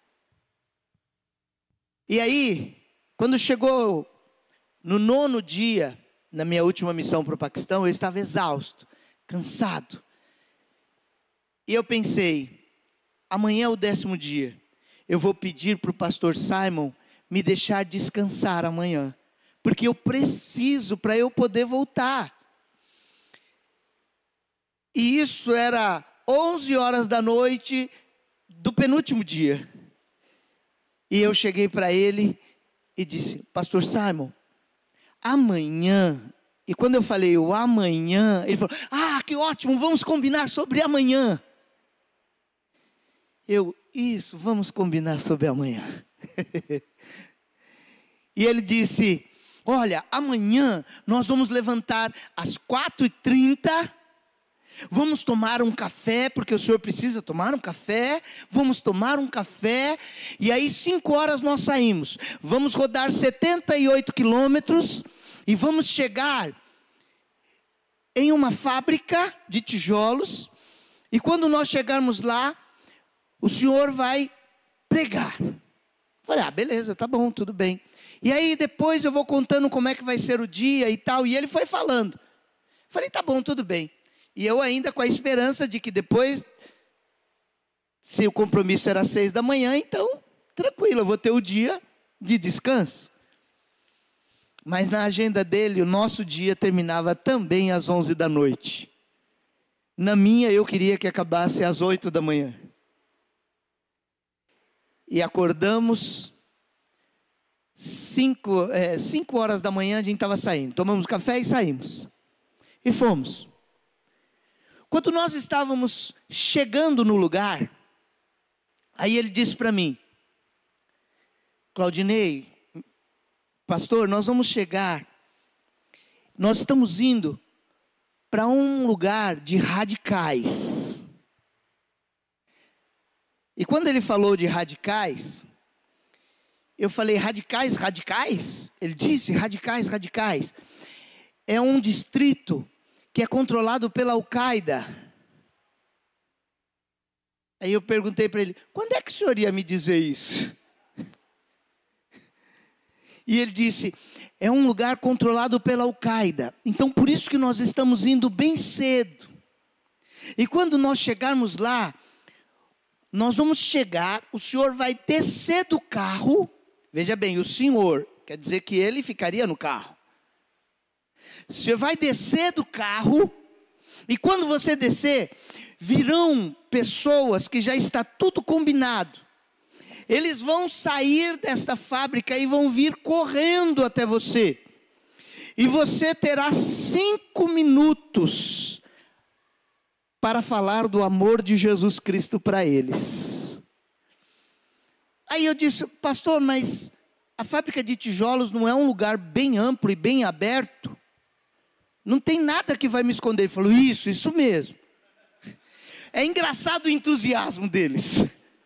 E aí, quando chegou no nono dia, na minha última missão para o Paquistão, eu estava exausto, cansado. E eu pensei, amanhã é o décimo dia. Eu vou pedir para o pastor Simon me deixar descansar amanhã. Porque eu preciso para eu poder voltar. E isso era onze horas da noite do penúltimo dia. E eu cheguei para ele e disse, pastor Simon, amanhã, e quando eu falei o amanhã, ele falou, ah, que ótimo, vamos combinar sobre amanhã. Eu, isso, vamos combinar sobre amanhã. E ele disse, olha, amanhã nós vamos levantar às quatro e trinta, vamos tomar um café, porque o senhor precisa tomar um café, vamos tomar um café, e aí cinco horas nós saímos, vamos rodar setenta e oito quilômetros, e vamos chegar em uma fábrica de tijolos, e quando nós chegarmos lá, o senhor vai pregar. Falei, ah, beleza, tá bom, tudo bem. E aí depois eu vou contando como é que vai ser o dia e tal, e ele foi falando. Falei, tá bom, tudo bem. E eu ainda com a esperança de que depois, se o compromisso era às seis da manhã, então, tranquilo, eu vou ter o dia de descanso. Mas na agenda dele, o nosso dia terminava também às onze da noite. Na minha, eu queria que acabasse às oito da manhã. E acordamos, cinco, é, cinco horas da manhã a gente estava saindo. Tomamos café e saímos. E fomos. Quando nós estávamos chegando no lugar, aí ele disse para mim, Claudinei, pastor, nós vamos chegar, nós estamos indo para um lugar de radicais. E quando ele falou de radicais, eu falei, radicais, radicais? Ele disse, radicais, radicais. É um distrito que é controlado pela Al-Qaeda. Aí eu perguntei para ele, quando é que o senhor ia me dizer isso? E ele disse, é um lugar controlado pela Al-Qaeda. Então por isso que nós estamos indo bem cedo. E quando nós chegarmos lá, nós vamos chegar, o senhor vai descer do carro. Veja bem, o senhor, quer dizer que ele ficaria no carro. Você vai descer do carro, e quando você descer, virão pessoas que já está tudo combinado. Eles vão sair desta fábrica e vão vir correndo até você. E você terá cinco minutos para falar do amor de Jesus Cristo para eles. Aí eu disse, pastor, mas a fábrica de tijolos não é um lugar bem amplo e bem aberto? Não tem nada que vai me esconder. Ele falou, isso, isso mesmo. É engraçado o entusiasmo deles.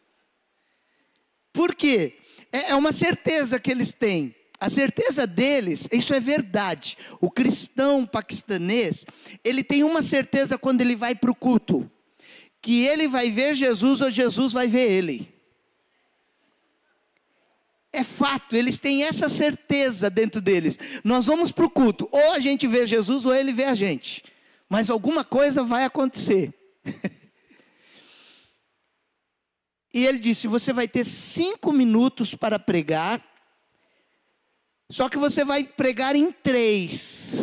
Por quê? É uma certeza que eles têm. A certeza deles, isso é verdade. O cristão paquistanês, ele tem uma certeza quando ele vai para o culto. Que ele vai ver Jesus ou Jesus vai ver ele. É fato, eles têm essa certeza dentro deles. Nós vamos para o culto, ou a gente vê Jesus ou ele vê a gente. Mas alguma coisa vai acontecer. E ele disse, você vai ter cinco minutos para pregar. Só que você vai pregar em três.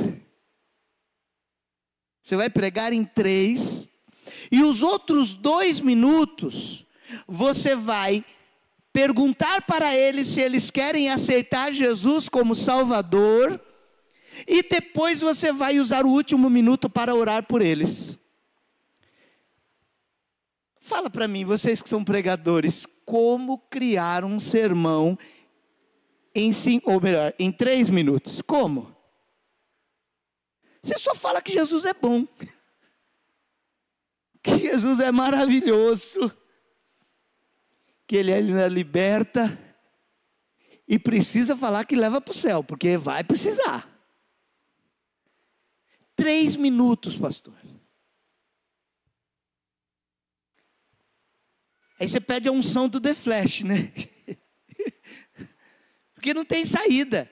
Você vai pregar em três. E os outros dois minutos, você vai perguntar para eles se eles querem aceitar Jesus como Salvador. E depois você vai usar o último minuto para orar por eles. Fala para mim, vocês que são pregadores, como criar um sermão em cinco, ou melhor, em três minutos? Como? Você só fala que Jesus é bom, que Jesus é maravilhoso, que Ele ainda liberta, e precisa falar que leva para o céu, porque vai precisar. Três minutos, pastor. Aí você pede a unção do The Flash, né? Porque não tem saída.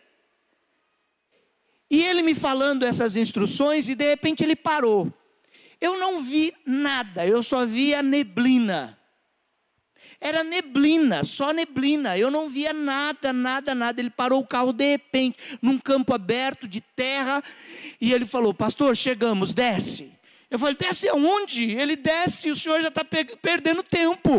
E ele me falando essas instruções, e de repente ele parou. Eu não vi nada, eu só vi a neblina. Era neblina, só neblina. Eu não via nada, nada, nada. Ele parou o carro de repente, num campo aberto de terra. E ele falou, pastor, chegamos, desce. Eu falei, desce aonde? Ele desce e o senhor já está perdendo tempo.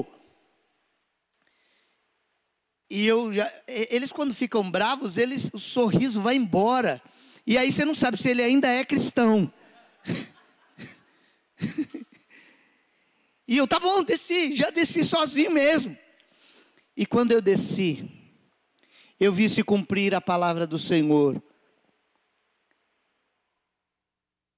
E eu já, eles quando ficam bravos, eles, o sorriso vai embora. E aí você não sabe se ele ainda é cristão. E eu, tá bom, desci, já desci sozinho mesmo. E quando eu desci, eu vi se cumprir a palavra do Senhor.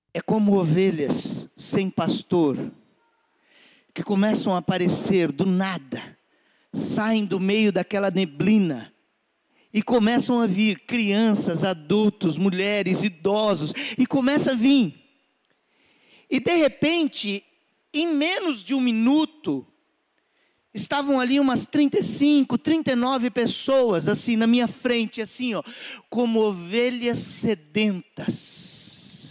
é como ovelhas sem pastor, que começam a aparecer do nada, saem do meio daquela neblina, e começam a vir crianças, adultos, mulheres, idosos, e começa a vir. E de repente, em menos de um minuto, estavam ali umas trinta e cinco, trinta e nove pessoas, assim, na minha frente, assim, ó, como ovelhas sedentas.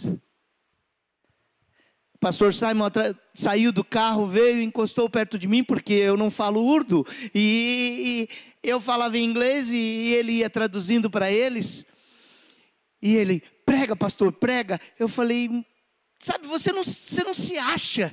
O pastor Simon saiu do carro, veio e encostou perto de mim, porque eu não falo urdu, e, e eu falava inglês, e ele ia traduzindo para eles, e ele, prega pastor, prega. Eu falei, sabe, você não, você não se acha.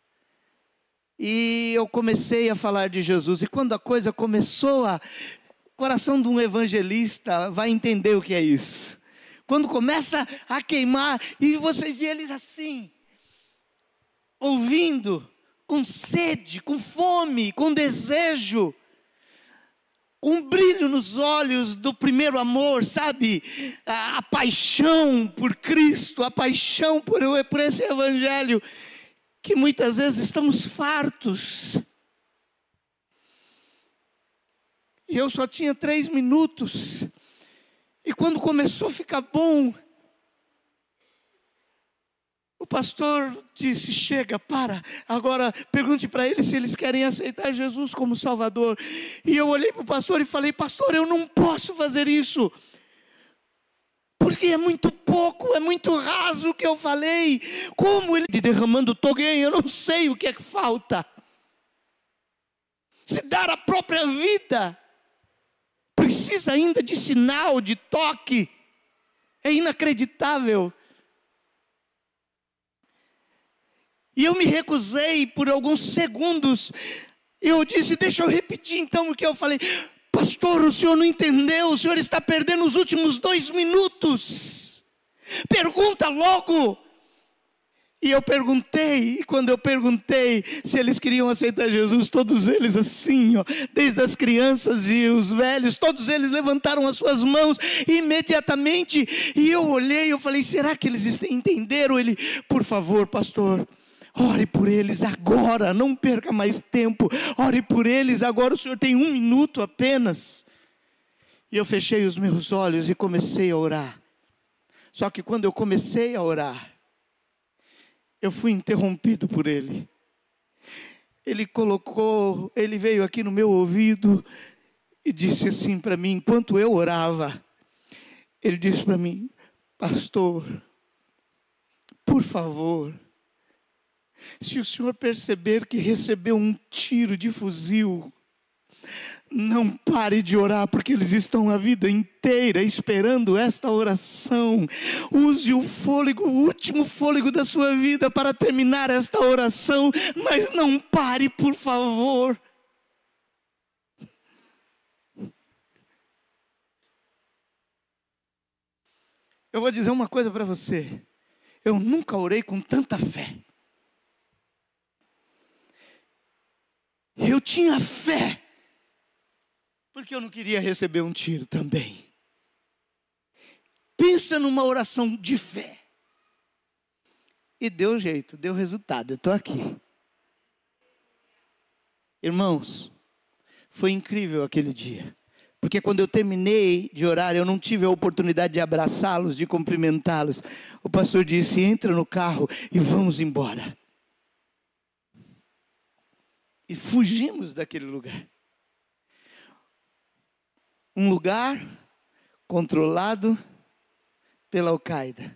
E eu comecei a falar de Jesus, e quando a coisa começou a... O coração de um evangelista vai entender o que é isso. Quando começa a queimar, e vocês e eles assim... ouvindo, com sede, com fome, com desejo, um brilho nos olhos do primeiro amor, sabe? A, a paixão por Cristo, a paixão por, por esse evangelho, que muitas vezes estamos fartos. E eu só tinha três minutos, e quando começou a ficar bom, o pastor disse, chega, para, agora pergunte para eles se eles querem aceitar Jesus como Salvador. E eu olhei para o pastor e falei, pastor, eu não posso fazer isso, porque é muito pouco, é muito raso o que eu falei. Como ele derramando toguém, eu não sei o que é que falta. Se dar a própria vida, precisa ainda de sinal, de toque, é inacreditável. E eu me recusei por alguns segundos. Eu disse, deixa eu repetir então o que eu falei. Pastor, o senhor não entendeu, o senhor está perdendo os últimos dois minutos. Pergunta logo. E eu perguntei, e quando eu perguntei se eles queriam aceitar Jesus, todos eles assim, ó, desde as crianças e os velhos, todos eles levantaram as suas mãos imediatamente. E eu olhei e eu falei, será que eles entenderam? Ele, por favor, pastor, ore por eles agora, não perca mais tempo, ore por eles agora, o senhor tem um minuto apenas. E eu fechei os meus olhos e comecei a orar. Só que quando eu comecei a orar, eu fui interrompido por ele. Ele colocou, ele veio aqui no meu ouvido e disse assim para mim, enquanto eu orava, ele disse para mim, pastor, por favor, se o senhor perceber que recebeu um tiro de fuzil, não pare de orar, porque eles estão a vida inteira esperando esta oração. Use o fôlego, o último fôlego da sua vida para terminar esta oração, mas não pare, por favor. Eu vou dizer uma coisa para você, eu nunca orei com tanta fé. Eu tinha fé, porque eu não queria receber um tiro também. Pensa numa oração de fé. E deu jeito, deu resultado, eu estou aqui. Irmãos, foi incrível aquele dia. Porque quando eu terminei de orar, eu não tive a oportunidade de abraçá-los, de cumprimentá-los. O pastor disse, entra no carro e vamos embora. E fugimos daquele lugar. Um lugar controlado pela Al-Qaeda.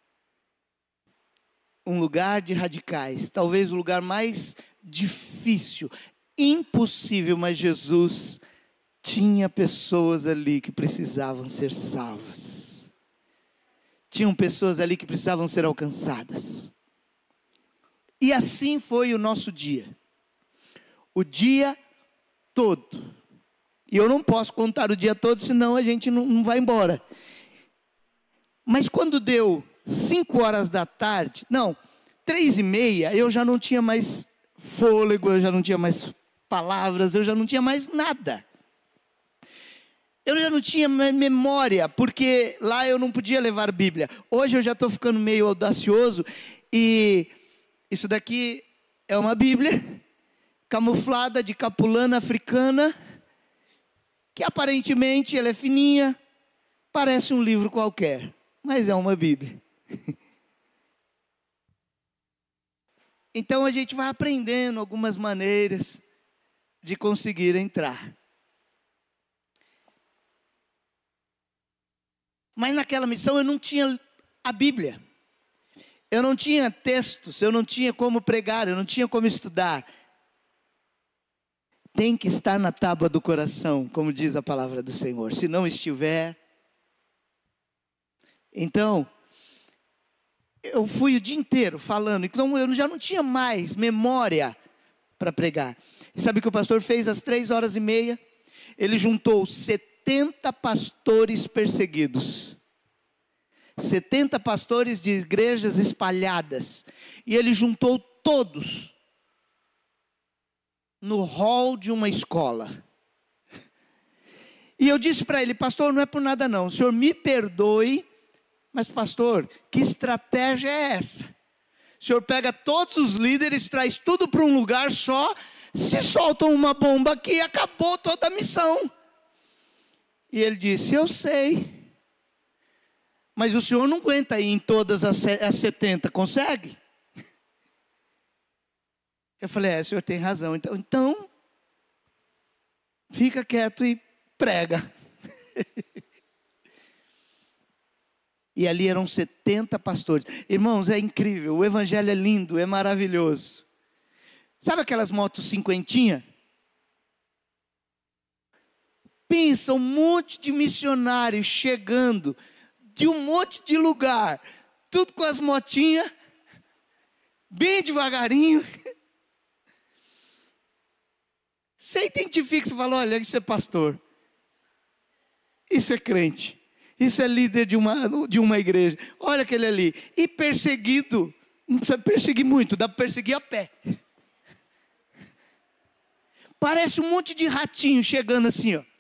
Um lugar de radicais. Talvez o lugar mais difícil, impossível, mas Jesus tinha pessoas ali que precisavam ser salvas. Tinham pessoas ali que precisavam ser alcançadas. E assim foi o nosso dia. O dia todo. E eu não posso contar o dia todo, senão a gente não, não vai embora. Mas quando deu cinco horas da tarde, não, três e meia, eu já não tinha mais fôlego, eu já não tinha mais palavras, eu já não tinha mais nada. Eu já não tinha memória, porque lá eu não podia levar Bíblia. Hoje eu já estou ficando meio audacioso, e isso daqui é uma Bíblia, camuflada de capulana africana, que aparentemente ela é fininha, parece um livro qualquer, mas é uma Bíblia. Então a gente vai aprendendo algumas maneiras de conseguir entrar. Mas naquela missão eu não tinha a Bíblia. Eu não tinha textos, eu não tinha como pregar, eu não tinha como estudar. Tem que estar na tábua do coração, como diz a palavra do Senhor. Se não estiver... Então, eu fui o dia inteiro falando, então eu já não tinha mais memória para pregar. E sabe o que o pastor fez às três horas e meia? Ele juntou setenta pastores perseguidos. setenta pastores de igrejas espalhadas. E ele juntou todos no hall de uma escola. E eu disse para ele: pastor, não é por nada não, o senhor me perdoe, mas pastor, que estratégia é essa? O senhor pega todos os líderes, traz tudo para um lugar só, se soltam uma bomba aqui, acabou toda a missão. E ele disse: eu sei, mas o senhor não aguenta ir em todas as setenta, consegue? Eu falei: é, o senhor tem razão, então, então fica quieto e prega. E ali eram setenta pastores. Irmãos, é incrível, o evangelho é lindo, é maravilhoso. Sabe aquelas motos cinquentinha? Pensa, um monte de missionários chegando de um monte de lugar, tudo com as motinhas, bem devagarinho. Você identifica, você fala: olha, isso é pastor, isso é crente, isso é líder de uma, de uma igreja. Olha aquele ali. E perseguido, não precisa perseguir muito, dá para perseguir a pé. Parece um monte de ratinho chegando assim, ó.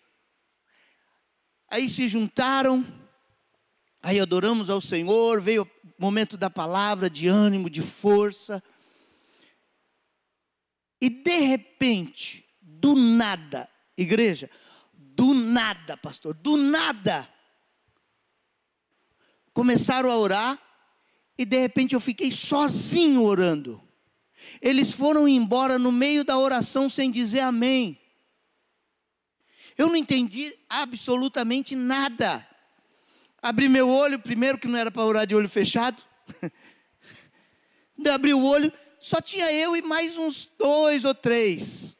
Aí se juntaram, aí adoramos ao Senhor, veio o momento da palavra, de ânimo, de força. E de repente, do nada, igreja, do nada, pastor, do nada, começaram a orar, e de repente eu fiquei sozinho orando. Eles foram embora no meio da oração sem dizer amém. Eu não entendi absolutamente nada. Abri meu olho, primeiro que não era para orar de olho fechado. Abri o olho, só tinha eu e mais uns dois ou três.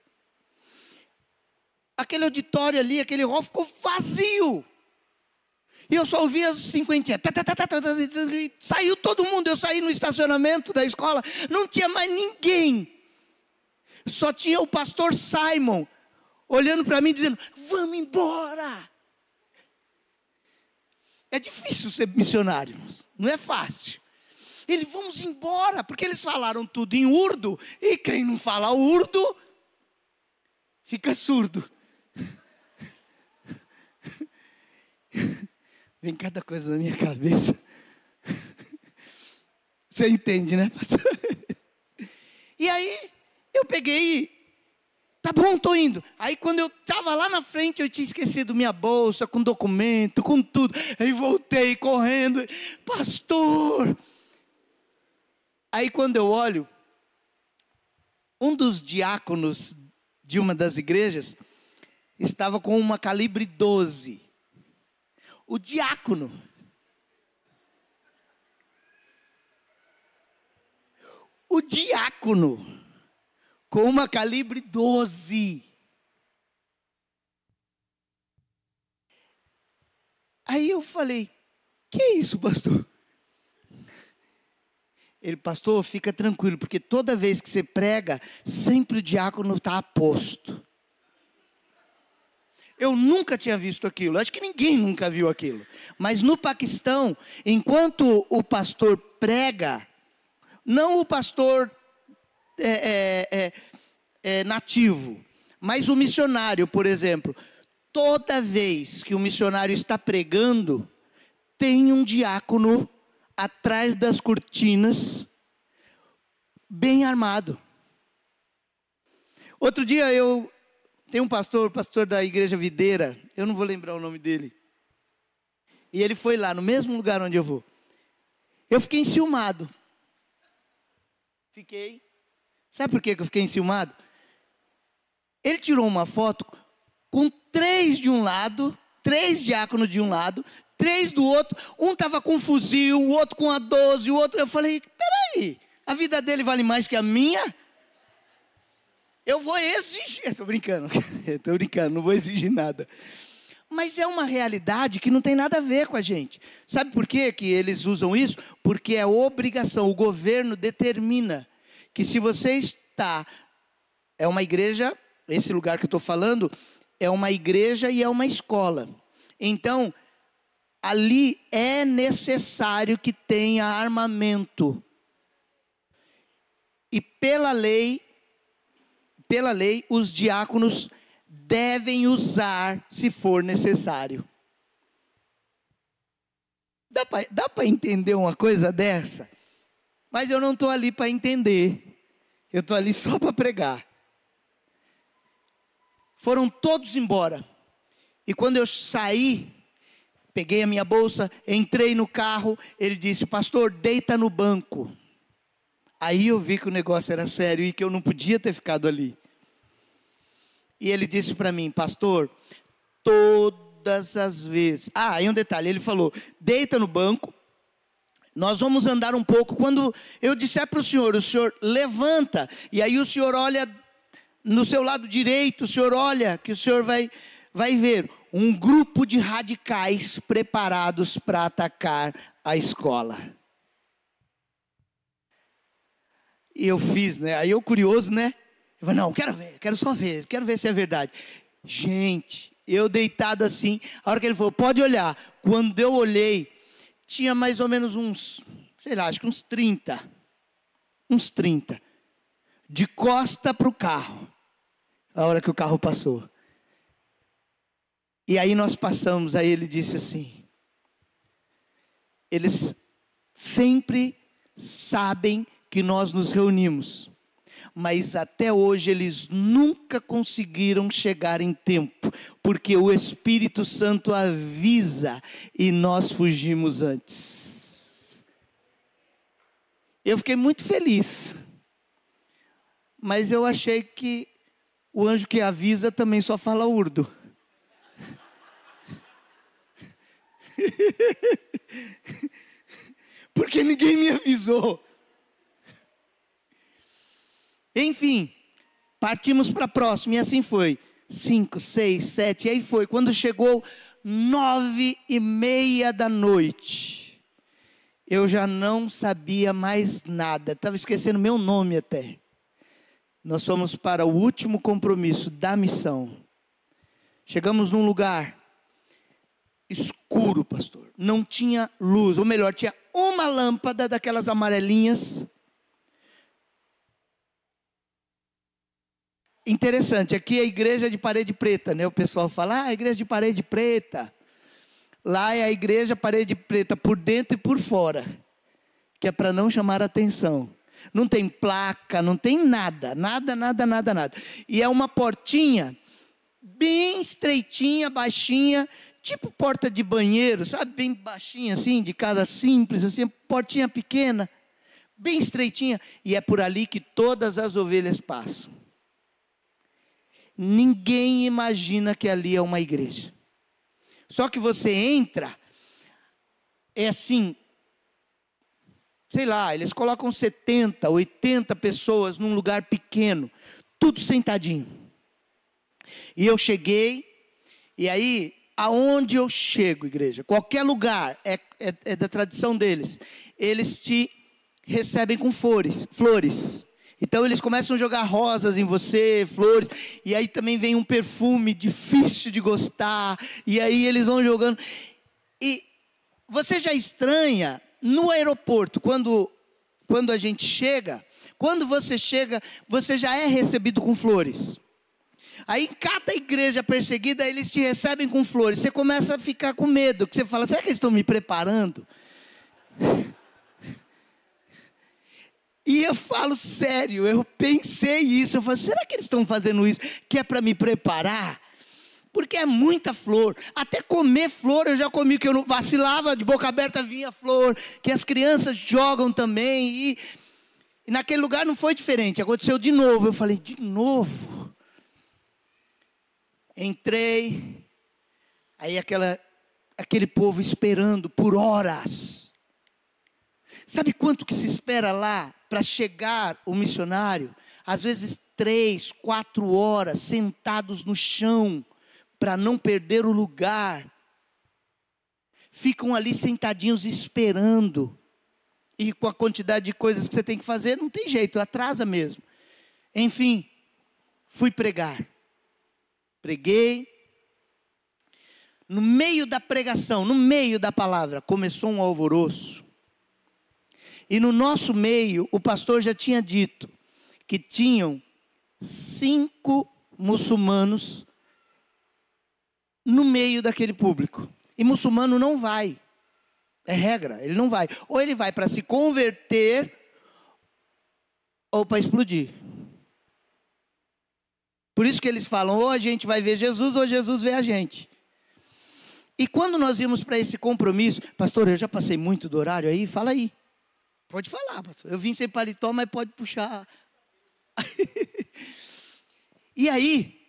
Aquele auditório ali, aquele hall ficou vazio. E eu só ouvi as cinquentinhas. Saiu todo mundo. Eu saí no estacionamento da escola. Não tinha mais ninguém. Só tinha o pastor Simon olhando para mim dizendo: vamos embora. É difícil ser missionário. Não é fácil. Ele: vamos embora. Porque eles falaram tudo em urdu. E quem não fala urdu fica surdo. Vem cada coisa na minha cabeça. Você entende, né, pastor? E aí, eu peguei, tá bom, estou indo. Aí quando eu estava lá na frente, eu tinha esquecido minha bolsa, com documento, com tudo. Aí voltei correndo: pastor. Aí quando eu olho, um dos diáconos de uma das igrejas estava com uma calibre doze. O diácono. O diácono. Com uma calibre doze. Aí eu falei: que é isso, pastor? Ele: pastor, fica tranquilo, porque toda vez que você prega, sempre o diácono está a posto. Eu nunca tinha visto aquilo, acho que ninguém nunca viu aquilo. Mas no Paquistão, enquanto o pastor prega, não o pastor é, é, é, é, nativo, mas o missionário, por exemplo, toda vez que o missionário está pregando, tem um diácono atrás das cortinas, bem armado. Outro dia eu tenho um pastor, pastor da igreja Videira, eu não vou lembrar o nome dele. E ele foi lá, no mesmo lugar onde eu vou. Eu fiquei enciumado. Fiquei. Sabe por que eu fiquei enciumado? Ele tirou uma foto com três de um lado, três diáconos de um lado, três do outro. Um estava com um fuzil, o outro com a doze, o outro... Eu falei, peraí, a vida dele vale mais que a minha? Eu vou exigir... Estou brincando, estou brincando, não vou exigir nada. Mas é uma realidade que não tem nada a ver com a gente. Sabe por quê que eles usam isso? Porque é obrigação. O governo determina que se você está... É uma igreja, esse lugar que eu estou falando, é uma igreja e é uma escola. Então, ali é necessário que tenha armamento. E pela lei, pela lei, os diáconos devem usar se for necessário. Dá para dá para entender uma coisa dessa? Mas eu não estou ali para entender. Eu estou ali só para pregar. Foram todos embora. E quando eu saí, peguei a minha bolsa, entrei no carro, ele disse, pastor, deita no banco. Aí eu vi que o negócio era sério e que eu não podia ter ficado ali. E ele disse para mim, pastor, todas as vezes... Ah, e um detalhe, ele falou, deita no banco, nós vamos andar um pouco. Quando eu disser para o senhor, o senhor levanta, e aí o senhor olha no seu lado direito, o senhor olha, que o senhor vai, vai ver um grupo de radicais preparados para atacar a escola. E eu fiz, né? Aí eu curioso, né? Eu falei, não, quero ver, quero só ver, quero ver se é verdade. Gente, eu deitado assim, a hora que ele falou, pode olhar. Quando eu olhei, tinha mais ou menos uns, sei lá, acho que uns trinta. Uns trinta. De costa para o carro. A hora que o carro passou. E aí nós passamos, aí ele disse assim, eles sempre sabem que nós nos reunimos, mas até hoje eles nunca conseguiram chegar em tempo, porque o Espírito Santo avisa e nós fugimos antes. Eu fiquei muito feliz, mas eu achei que o anjo que avisa também só fala urdo. Porque ninguém me avisou. Enfim, partimos para a próxima, e assim foi. Cinco, seis, sete, e aí foi. Quando chegou nove e meia da noite, eu já não sabia mais nada. Estava esquecendo meu nome até. Nós fomos para o último compromisso da missão. Chegamos num lugar escuro, pastor. Não tinha luz, ou melhor, tinha uma lâmpada daquelas amarelinhas. Interessante, aqui é a igreja de parede preta, né? O pessoal fala, ah, a igreja de parede preta. Lá é a igreja parede preta por dentro e por fora, que é para não chamar atenção. Não tem placa, não tem nada, nada, nada, nada, nada. E é uma portinha bem estreitinha, baixinha, tipo porta de banheiro, sabe? Bem baixinha assim, de casa simples, assim, portinha pequena, bem estreitinha. E é por ali que todas as ovelhas passam. Ninguém imagina que ali é uma igreja. Só que você entra, é assim, sei lá, eles colocam setenta, oitenta pessoas num lugar pequeno, tudo sentadinho. E eu cheguei, e aí, aonde eu chego, igreja, qualquer lugar, é, é, é da tradição deles, eles te recebem com flores, flores. Então eles começam a jogar rosas em você, flores, e aí também vem um perfume difícil de gostar, e aí eles vão jogando. E você já estranha no aeroporto, quando, quando a gente chega, quando você chega, você já é recebido com flores. Aí em cada igreja perseguida, eles te recebem com flores. Você começa a ficar com medo, que você fala, será que eles estão me preparando? E eu falo sério, eu pensei isso, eu falo, será que eles estão fazendo isso, que é para me preparar? Porque é muita flor, até comer flor eu já comi, que eu não vacilava, de boca aberta vinha flor, que as crianças jogam também, e, e naquele lugar não foi diferente, aconteceu de novo, eu falei, de novo? Entrei, aí aquela, aquele povo esperando por horas. Sabe quanto que se espera lá para chegar o missionário? Às vezes três, quatro horas sentados no chão para não perder o lugar. Ficam ali sentadinhos esperando. E com a quantidade de coisas que você tem que fazer, não tem jeito, atrasa mesmo. Enfim, fui pregar. Preguei. No meio da pregação, no meio da palavra, começou um alvoroço. E no nosso meio, o pastor já tinha dito que tinham cinco muçulmanos no meio daquele público. E muçulmano não vai. É regra, ele não vai. Ou ele vai para se converter, ou para explodir. Por isso que eles falam, ou a gente vai ver Jesus, ou Jesus vê a gente. E quando nós íamos para esse compromisso, pastor, eu já passei muito do horário aí, fala aí. Pode falar, pastor. Eu vim sem paletó, mas pode puxar. E aí,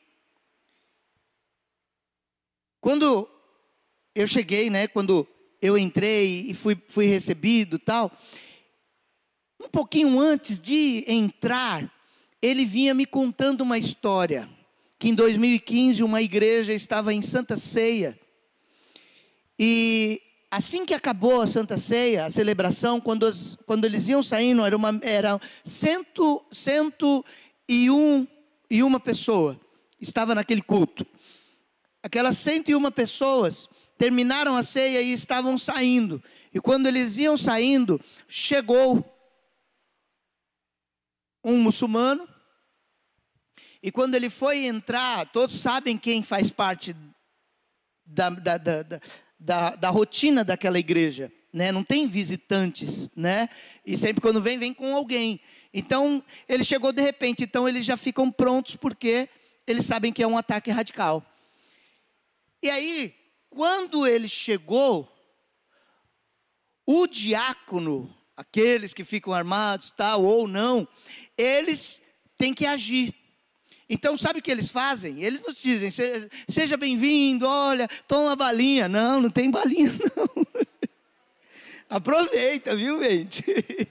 quando eu cheguei, né, quando eu entrei e fui, fui recebido e tal, um pouquinho antes de entrar, ele vinha me contando uma história, que em dois mil e quinze uma igreja estava em Santa Ceia, e assim que acabou a Santa Ceia, a celebração, quando, as, quando eles iam saindo, era uma, eram cento, cento e, um, e uma pessoa, estava naquele culto. Aquelas cento e uma pessoas terminaram a ceia e estavam saindo. E quando eles iam saindo, chegou um muçulmano. E quando ele foi entrar, todos sabem quem faz parte da, da, da, da Da, da rotina daquela igreja, né? Não tem visitantes, né? E sempre quando vem, vem com alguém. Então, ele chegou de repente, então eles já ficam prontos, porque eles sabem que é um ataque radical. E aí, quando ele chegou, o diácono, aqueles que ficam armados, tal, ou não, eles têm que agir. Então, sabe o que eles fazem? Eles não dizem, seja bem-vindo, olha, toma uma balinha. Não, não tem balinha, não. Aproveita, viu, gente?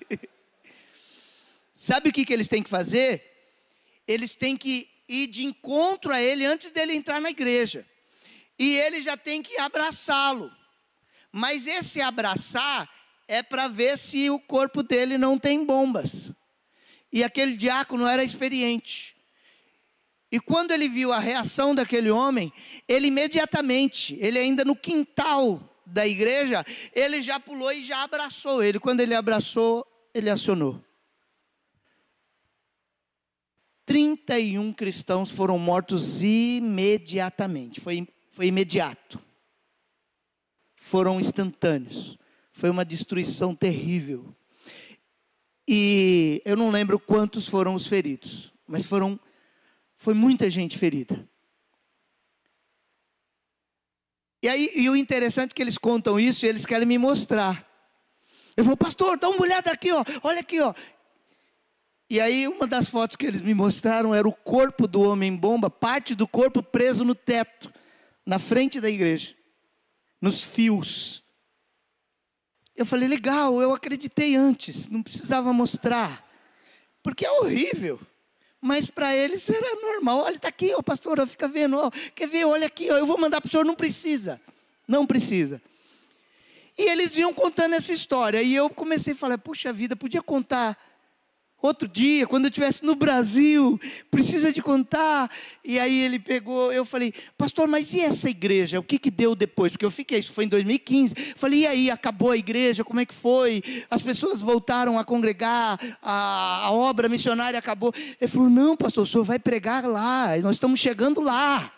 Sabe o que, que eles têm que fazer? Eles têm que ir de encontro a ele antes dele entrar na igreja. E ele já tem que abraçá-lo. Mas esse abraçar é para ver se o corpo dele não tem bombas. E aquele diácono era experiente. E quando ele viu a reação daquele homem, ele imediatamente, ele ainda no quintal da igreja, ele já pulou e já abraçou ele. Quando ele abraçou, ele acionou. trinta e um cristãos foram mortos imediatamente. Foi, foi imediato. Foram instantâneos. Foi uma destruição terrível. E eu não lembro quantos foram os feridos, mas foram... Foi muita gente ferida. E aí, e o interessante é que eles contam isso e eles querem me mostrar. Eu falo, pastor, dá uma olhada aqui, ó, olha aqui, ó. E aí, uma das fotos que eles me mostraram era o corpo do homem-bomba, parte do corpo preso no teto, na frente da igreja, nos fios. Eu falei, legal, eu acreditei antes, não precisava mostrar, porque é horrível. Mas para eles era normal. Olha, está aqui, ó, pastor, ó, fica vendo, ó, quer ver, olha aqui, ó, eu vou mandar para o senhor, não precisa, não precisa. E eles vinham contando essa história, e eu comecei a falar, puxa vida, podia contar outro dia, quando eu estivesse no Brasil, precisa de contar. E aí ele pegou, eu falei, pastor, mas e essa igreja? O que que deu depois? Porque eu fiquei, isso foi em dois mil e quinze. Falei, e aí, acabou a igreja? Como é que foi? As pessoas voltaram a congregar, a, a obra missionária acabou. Ele falou, não, pastor, o senhor vai pregar lá, nós estamos chegando lá.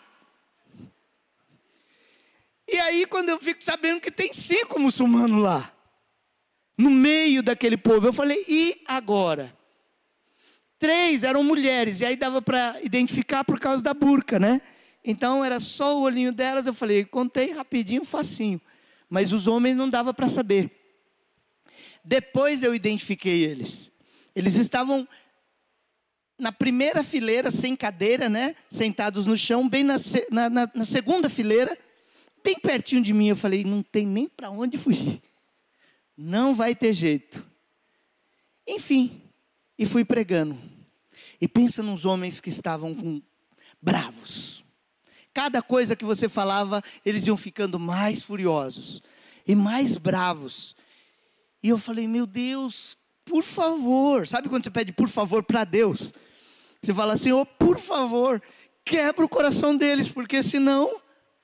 E aí, quando eu fico sabendo que tem cinco muçulmanos lá, no meio daquele povo, eu falei, e agora? Três eram mulheres, e aí dava para identificar por causa da burca, né? Então era só o olhinho delas, eu falei, contei rapidinho, facinho. Mas os homens não dava para saber. Depois eu identifiquei eles. Eles estavam na primeira fileira, sem cadeira, né? Sentados no chão, bem na, na, na, na segunda fileira, bem pertinho de mim. Eu falei, não tem nem para onde fugir. Não vai ter jeito. Enfim, e fui pregando. E pensa nos homens que estavam com, bravos. Cada coisa que você falava, eles iam ficando mais furiosos. E mais bravos. E eu falei, meu Deus, por favor. Sabe quando você pede por favor para Deus? Você fala assim, oh, por favor, quebra o coração deles, porque senão...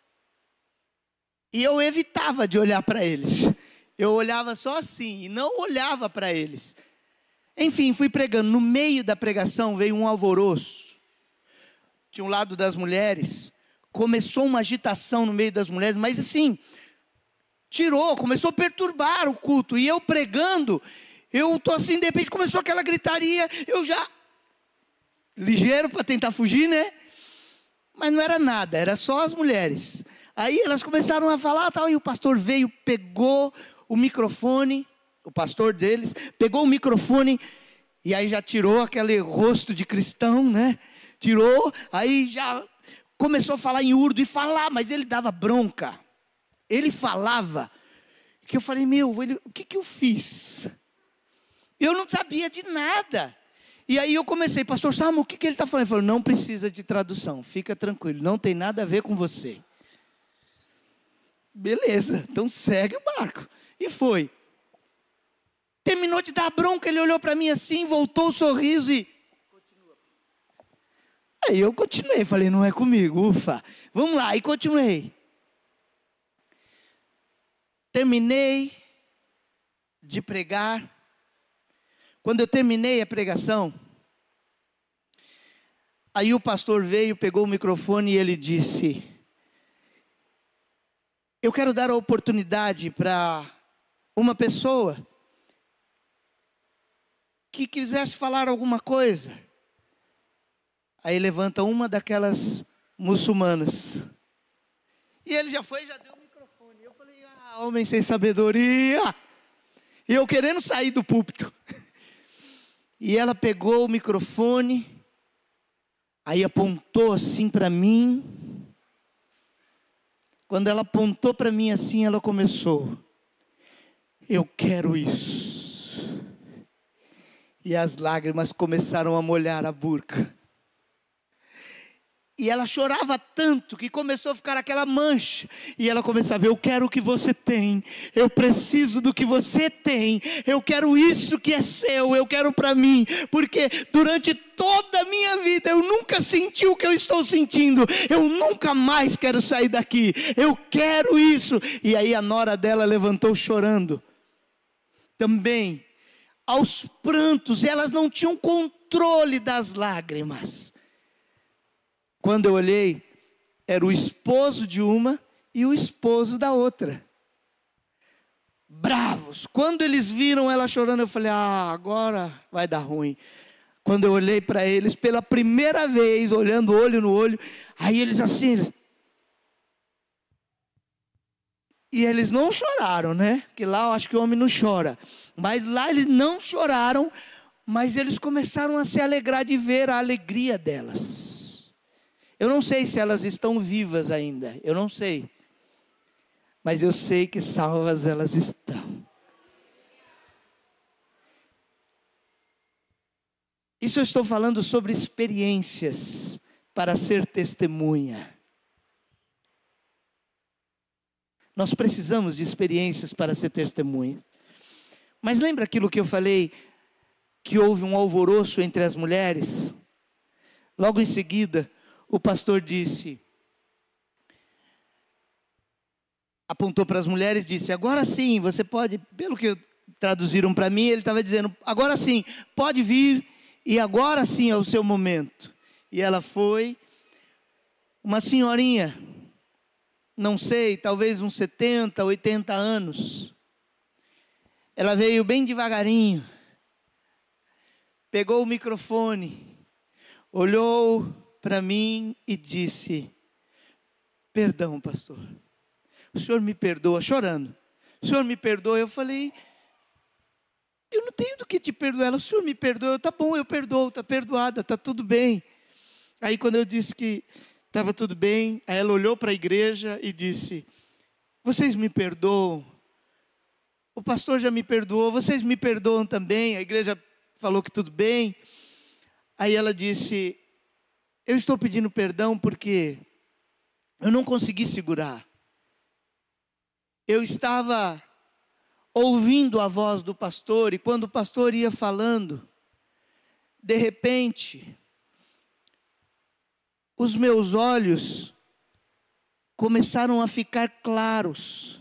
E eu evitava de olhar para eles. Eu olhava só assim, e não olhava para eles. Enfim, fui pregando. No meio da pregação veio um alvoroço. Tinha um lado das mulheres. Começou uma agitação no meio das mulheres. Mas assim, tirou, começou a perturbar o culto. E eu pregando, eu estou assim, de repente começou aquela gritaria. Eu já, ligeiro para tentar fugir, né? Mas não era nada, era só as mulheres. Aí elas começaram a falar tal. E o pastor veio, pegou o microfone. O pastor deles pegou o microfone e aí já tirou aquele rosto de cristão, né? Tirou, aí já começou a falar em urdo e falar, mas ele dava bronca. Ele falava. Que eu falei, meu, ele, o que que eu fiz? Eu não sabia de nada. E aí eu comecei, pastor Samuel, o que que ele está falando? Ele falou, não precisa de tradução, fica tranquilo, não tem nada a ver com você. Beleza, então segue o barco. E foi. Terminou de dar bronca, ele olhou para mim assim, voltou o sorriso e... Continua. Aí eu continuei, falei, não é comigo, ufa. Vamos lá, e continuei. Terminei de pregar. Quando eu terminei a pregação, aí o pastor veio, pegou o microfone e ele disse... Eu quero dar a oportunidade para uma pessoa... que quisesse falar alguma coisa. Aí levanta uma daquelas muçulmanas. E ele já foi, já deu o microfone. Eu falei, ah, homem sem sabedoria. E eu querendo sair do púlpito. E ela pegou o microfone. Aí apontou assim para mim. Quando ela apontou para mim assim, ela começou. Eu quero isso. E as lágrimas começaram a molhar a burca. E ela chorava tanto que começou a ficar aquela mancha. E ela começava, eu quero o que você tem. Eu preciso do que você tem. Eu quero isso que é seu. Eu quero para mim. Porque durante toda a minha vida eu nunca senti o que eu estou sentindo. Eu nunca mais quero sair daqui. Eu quero isso. E aí a nora dela levantou chorando. Também. Aos prantos, elas não tinham controle das lágrimas. Quando eu olhei, era o esposo de uma e o esposo da outra. Bravos. Quando eles viram ela chorando, eu falei, ah, agora vai dar ruim. Quando eu olhei para eles, pela primeira vez, olhando olho no olho, aí eles assim... E eles não choraram, né? Porque lá eu acho que o homem não chora. Mas lá eles não choraram, mas eles começaram a se alegrar de ver a alegria delas. Eu não sei se elas estão vivas ainda, eu não sei. Mas eu sei que salvas elas estão. Isso eu estou falando sobre experiências para ser testemunha. Nós precisamos de experiências para ser testemunhas. Mas lembra aquilo que eu falei que houve um alvoroço entre as mulheres. Logo em seguida, o pastor disse, apontou para as mulheres e disse, agora sim, você pode, pelo que traduziram para mim, ele estava dizendo, agora sim, pode vir, e agora sim é o seu momento. E ela foi, uma senhorinha, não sei, talvez uns setenta, oitenta anos. Ela veio bem devagarinho, pegou o microfone, olhou para mim e disse, perdão, pastor, o senhor me perdoa, chorando, o senhor me perdoa. Eu falei, eu não tenho do que te perdoar. Ela, o senhor me perdoa, tá bom, eu perdoo, está perdoada, está tudo bem. Aí quando eu disse que estava tudo bem, aí ela olhou para a igreja e disse, vocês me perdoam? O pastor já me perdoou, vocês me perdoam também? A igreja falou que tudo bem. Aí ela disse, eu estou pedindo perdão porque eu não consegui segurar. Eu estava ouvindo a voz do pastor, e quando o pastor ia falando, de repente, os meus olhos começaram a ficar claros.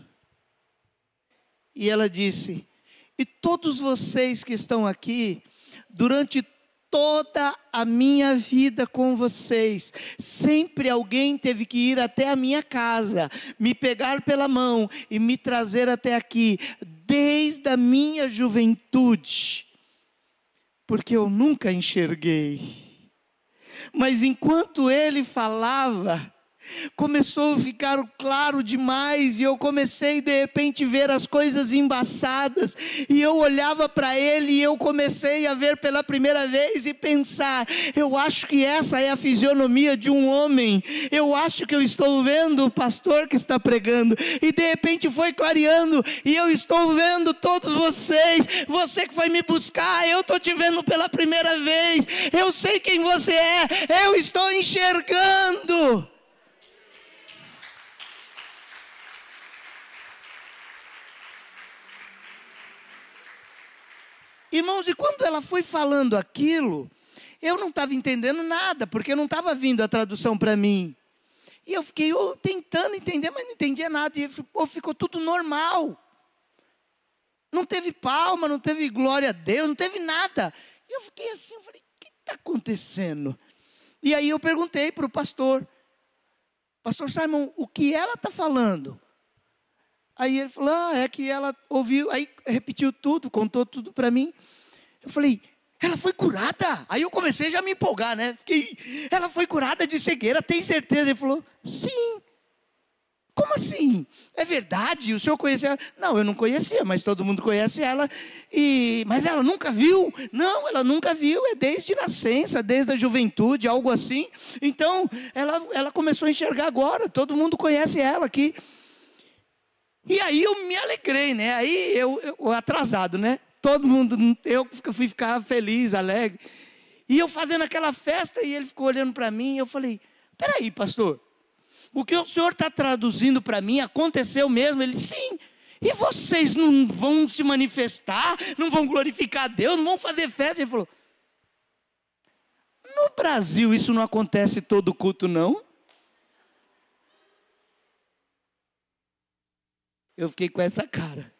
E ela disse, e todos vocês que estão aqui, durante toda a minha vida com vocês, sempre alguém teve que ir até a minha casa, me pegar pela mão e me trazer até aqui, desde a minha juventude, porque eu nunca enxerguei. Mas enquanto ele falava, começou a ficar claro demais, e eu comecei de repente ver as coisas embaçadas, e eu olhava para ele, e eu comecei a ver pela primeira vez e pensar, eu acho que essa é a fisionomia de um homem, eu acho que eu estou vendo o pastor que está pregando, e de repente foi clareando, e eu estou vendo todos vocês, você que foi me buscar, eu estou te vendo pela primeira vez, eu sei quem você é, eu estou enxergando. Irmãos, e quando ela foi falando aquilo, eu não estava entendendo nada, porque não estava vindo a tradução para mim. E eu fiquei oh, tentando entender, mas não entendia nada. E oh, ficou tudo normal. Não teve palma, não teve glória a Deus, não teve nada. E eu fiquei assim, eu falei, o que está acontecendo? E aí eu perguntei para o pastor, pastor Simon, o que ela está falando? Aí ele falou, ah, é que ela ouviu, aí repetiu tudo, contou tudo para mim. Eu falei, ela foi curada? Aí eu comecei já a me empolgar, né? Fiquei, ela foi curada de cegueira, tem certeza? Ele falou, sim. Como assim? É verdade? O senhor conhecia ela? Não, eu não conhecia, mas todo mundo conhece ela. E, mas ela nunca viu? Não, ela nunca viu, é desde nascença, desde a juventude, algo assim. Então, ela, ela começou a enxergar agora, todo mundo conhece ela aqui. E aí eu me alegrei, né? Aí eu, eu atrasado, né? Todo mundo, eu fui ficar feliz, alegre. E eu fazendo aquela festa, e ele ficou olhando para mim, e eu falei, peraí, pastor, o que o senhor está traduzindo para mim aconteceu mesmo? Ele, sim. E vocês não vão se manifestar, não vão glorificar a Deus, não vão fazer festa? Ele falou, no Brasil isso não acontece todo culto, não? Eu fiquei com essa cara.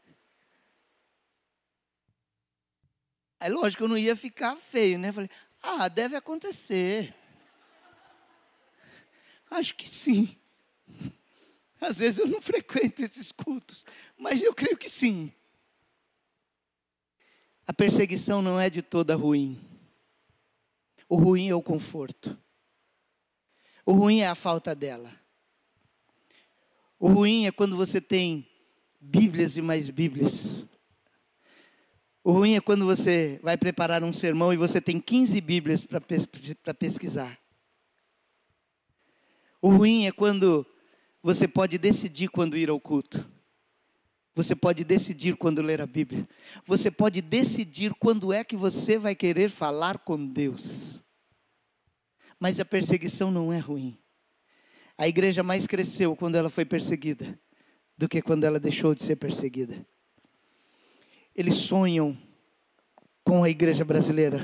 Aí lógico que eu não ia ficar feio, né? Falei, ah, deve acontecer. Acho que sim. Às vezes eu não frequento esses cultos, mas eu creio que sim. A perseguição não é de toda ruim. O ruim é o conforto. O ruim é a falta dela. O ruim é quando você tem Bíblias e mais Bíblias. O ruim é quando você vai preparar um sermão e você tem quinze Bíblias para pes- para pesquisar. O ruim é quando você pode decidir quando ir ao culto. Você pode decidir quando ler a Bíblia. Você pode decidir quando é que você vai querer falar com Deus. Mas a perseguição não é ruim. A igreja mais cresceu quando ela foi perseguida do que quando ela deixou de ser perseguida. Eles sonham com a igreja brasileira.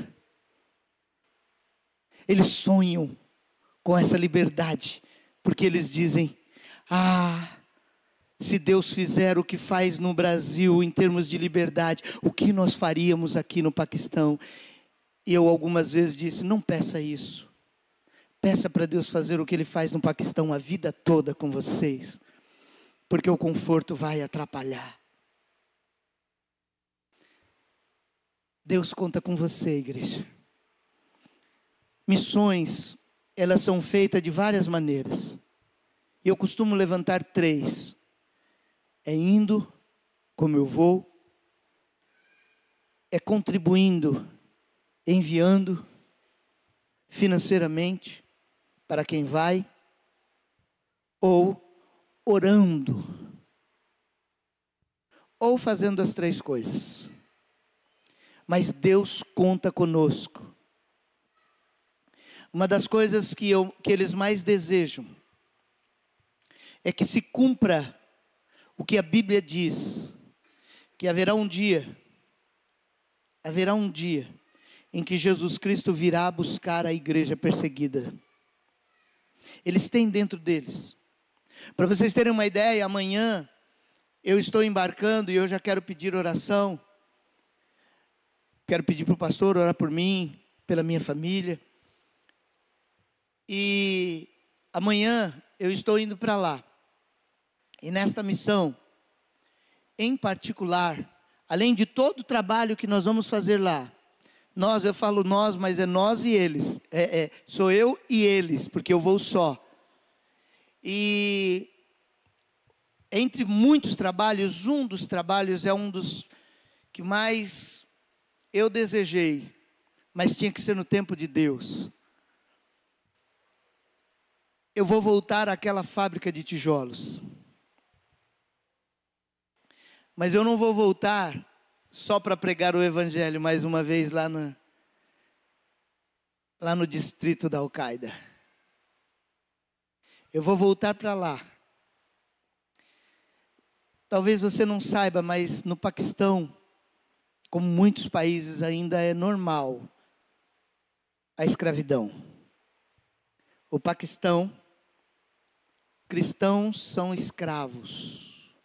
Eles sonham com essa liberdade, porque eles dizem: ah, se Deus fizer o que faz no Brasil em termos de liberdade, o que nós faríamos aqui no Paquistão? E eu algumas vezes disse: não peça isso. Peça para Deus fazer o que Ele faz no Paquistão a vida toda com vocês, porque o conforto vai atrapalhar. Deus conta com você, igreja. Missões, elas são feitas de várias maneiras. E eu costumo levantar três. É indo, como eu vou. É contribuindo, enviando, financeiramente, para quem vai. Ou orando. Ou fazendo as três coisas. Mas Deus conta conosco. Uma das coisas que, eu, que eles mais desejam é que se cumpra o que a Bíblia diz, que haverá um dia, haverá um dia em que Jesus Cristo virá buscar a igreja perseguida. Eles têm dentro deles. Para vocês terem uma ideia, amanhã eu estou embarcando e eu já quero pedir oração. Quero pedir para o pastor orar por mim, pela minha família. E amanhã eu estou indo para lá. E nesta missão, em particular, além de todo o trabalho que nós vamos fazer lá, nós, eu falo nós, mas é nós e eles. É, é, sou eu e eles, porque eu vou só. E entre muitos trabalhos, um dos trabalhos é um dos que mais eu desejei, mas tinha que ser no tempo de Deus. Eu vou voltar àquela fábrica de tijolos. Mas eu não vou voltar só para pregar o evangelho mais uma vez lá no, lá no distrito da Al-Qaeda. Eu vou voltar para lá. Talvez você não saiba, mas no Paquistão, como muitos países, ainda é normal a escravidão. O Paquistão, cristãos são escravos.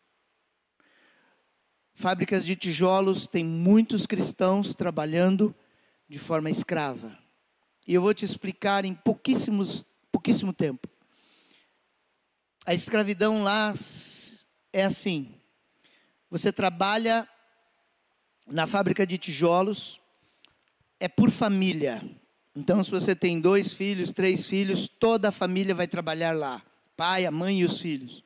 Fábricas de tijolos, tem muitos cristãos trabalhando de forma escrava. E eu vou te explicar em pouquíssimos, pouquíssimo tempo. A escravidão lá é assim. Você trabalha na fábrica de tijolos, é por família. Então, se você tem dois filhos, três filhos, toda a família vai trabalhar lá. Pai, a mãe e os filhos.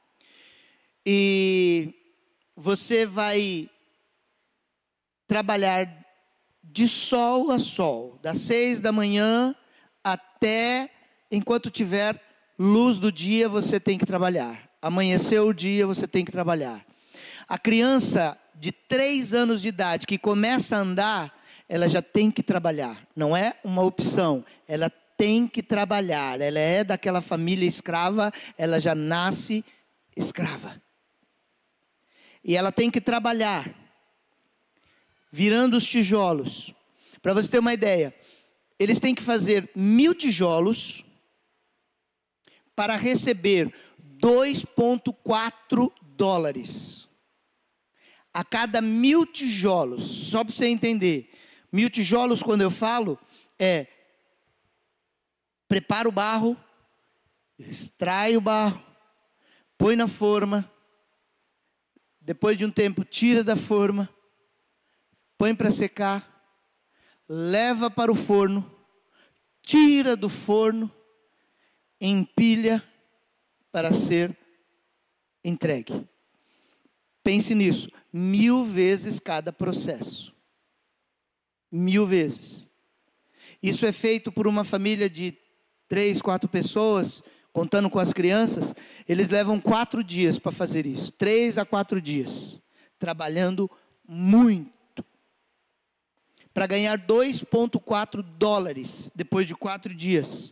E você vai trabalhar de sol a sol, das seis da manhã até enquanto tiver luz do dia, você tem que trabalhar. Amanheceu o dia, você tem que trabalhar. A criança de três anos de idade que começa a andar, ela já tem que trabalhar. Não é uma opção, ela tem que trabalhar. Ela é daquela família escrava, ela já nasce escrava. E ela tem que trabalhar, virando os tijolos. Para você ter uma ideia, eles têm que fazer mil tijolos para receber dois vírgula quatro dólares. A cada mil tijolos, só para você entender. Mil tijolos, quando eu falo, é prepara o barro, extrai o barro, põe na forma, depois de um tempo tira da forma, põe para secar, leva para o forno, tira do forno, empilha para ser entregue. Pense nisso, mil vezes cada processo. Mil vezes. Isso é feito por uma família de três, quatro pessoas, contando com as crianças. Eles levam quatro dias para fazer isso. Três a quatro dias. Trabalhando muito. Para ganhar dois vírgula quatro dólares depois de quatro dias.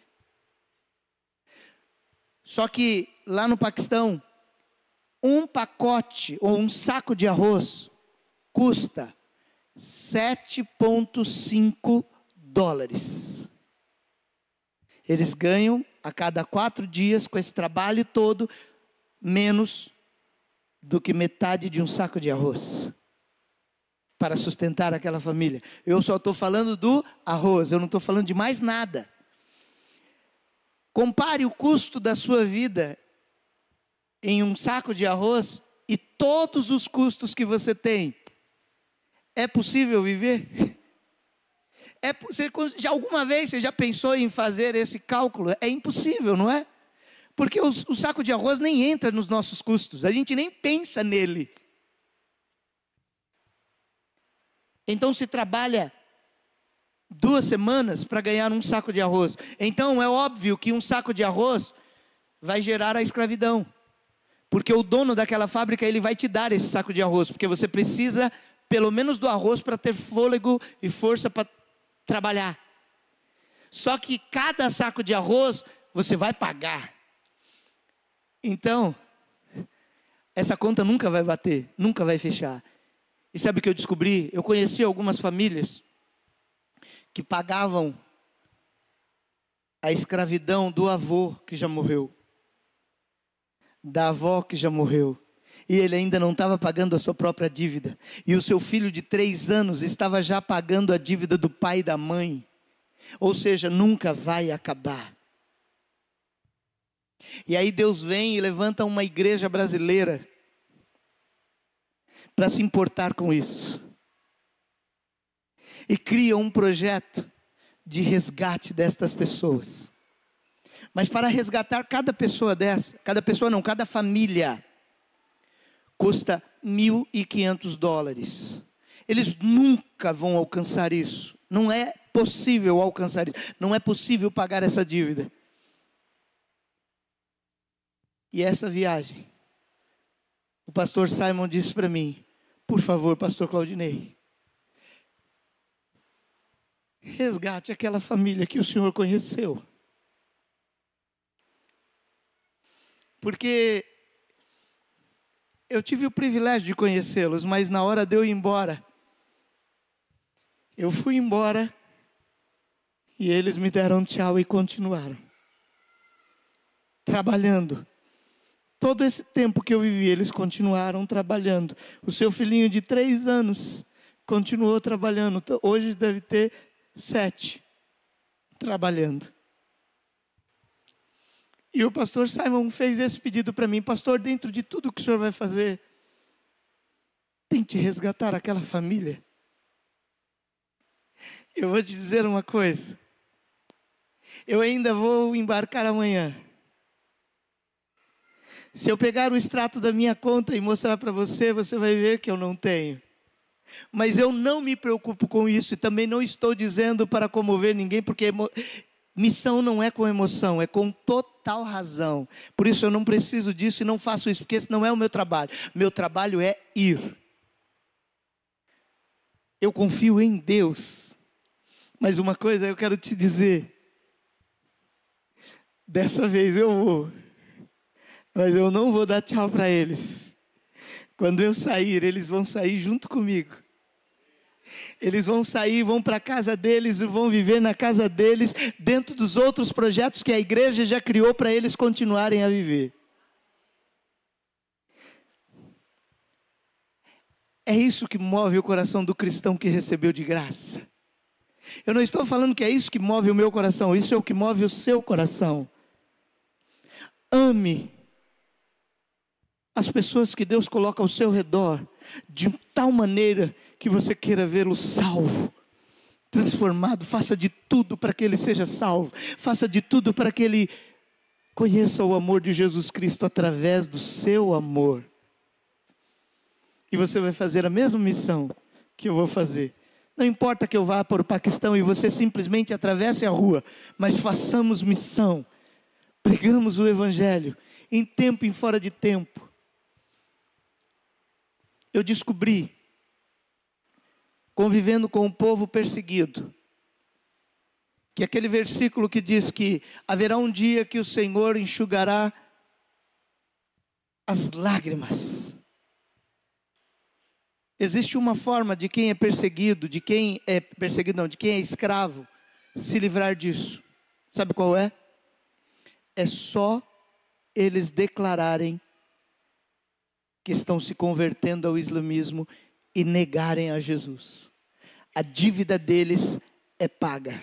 Só que lá no Paquistão, um pacote ou um saco de arroz custa sete vírgula cinco dólares. Eles ganham a cada quatro dias, com esse trabalho todo, menos do que metade de um saco de arroz, para sustentar aquela família. Eu só estou falando do arroz, eu não estou falando de mais nada. Compare o custo da sua vida em um saco de arroz e todos os custos que você tem. É possível viver? É, você, já alguma vez você já pensou em fazer esse cálculo? É impossível, não é? Porque o, o saco de arroz nem entra nos nossos custos, a gente nem pensa nele. Então se trabalha duas semanas para ganhar um saco de arroz. Então é óbvio que um saco de arroz vai gerar a escravidão. Porque o dono daquela fábrica, ele vai te dar esse saco de arroz, porque você precisa pelo menos do arroz para ter fôlego e força para trabalhar. Só que cada saco de arroz você vai pagar. Então, essa conta nunca vai bater, nunca vai fechar. E sabe o que eu descobri? Eu conheci algumas famílias que pagavam a escravidão do avô que já morreu, da avó que já morreu, e ele ainda não estava pagando a sua própria dívida, e o seu filho de três anos estava já pagando a dívida do pai e da mãe. Ou seja, nunca vai acabar. E aí Deus vem e levanta uma igreja brasileira para se importar com isso, e cria um projeto de resgate destas pessoas. Mas para resgatar cada pessoa dessa, cada pessoa não, cada família, custa mil e quinhentos dólares. Eles nunca vão alcançar isso. Não é possível alcançar isso. Não é possível pagar essa dívida. E essa viagem, o pastor Simon disse para mim: por favor, pastor Claudinei, resgate aquela família que o senhor conheceu. Porque eu tive o privilégio de conhecê-los, mas na hora de eu ir embora, eu fui embora e eles me deram tchau e continuaram trabalhando. Todo esse tempo que eu vivi, eles continuaram trabalhando. O seu filhinho de três anos continuou trabalhando. Hoje deve ter sete, trabalhando. E o pastor Simon fez esse pedido para mim: pastor, dentro de tudo que o senhor vai fazer, tente resgatar aquela família. Eu vou te dizer uma coisa, eu ainda vou embarcar amanhã. Se eu pegar o extrato da minha conta e mostrar para você, você vai ver que eu não tenho. Mas eu não me preocupo com isso, e também não estou dizendo para comover ninguém, porque emo... missão não é com emoção, é com total razão. Por isso eu não preciso disso e não faço isso, porque esse não é o meu trabalho. Meu trabalho é ir. Eu confio em Deus. Mas uma coisa eu quero te dizer: dessa vez eu vou, mas eu não vou dar tchau para eles. Quando eu sair, eles vão sair junto comigo. Eles vão sair, vão para a casa deles, vão viver na casa deles, dentro dos outros projetos que a igreja já criou para eles continuarem a viver. É isso que move o coração do cristão que recebeu de graça. Eu não estou falando que é isso que move o meu coração, isso é o que move o seu coração. Ame as pessoas que Deus coloca ao seu redor, de tal maneira que você queira vê-lo salvo, transformado. Faça de tudo para que ele seja salvo. Faça de tudo para que ele conheça o amor de Jesus Cristo através do seu amor. E você vai fazer a mesma missão que eu vou fazer. Não importa que eu vá para o Paquistão e você simplesmente atravesse a rua, mas façamos missão. Pregamos o Evangelho em tempo e fora de tempo. Eu descobri, convivendo com o povo perseguido, que aquele versículo que diz que haverá um dia que o Senhor enxugará as lágrimas. Existe uma forma de quem é perseguido, de quem é perseguido não, de quem é escravo, se livrar disso. Sabe qual é? É só eles declararem que estão se convertendo ao islamismo e negarem a Jesus. A dívida deles é paga.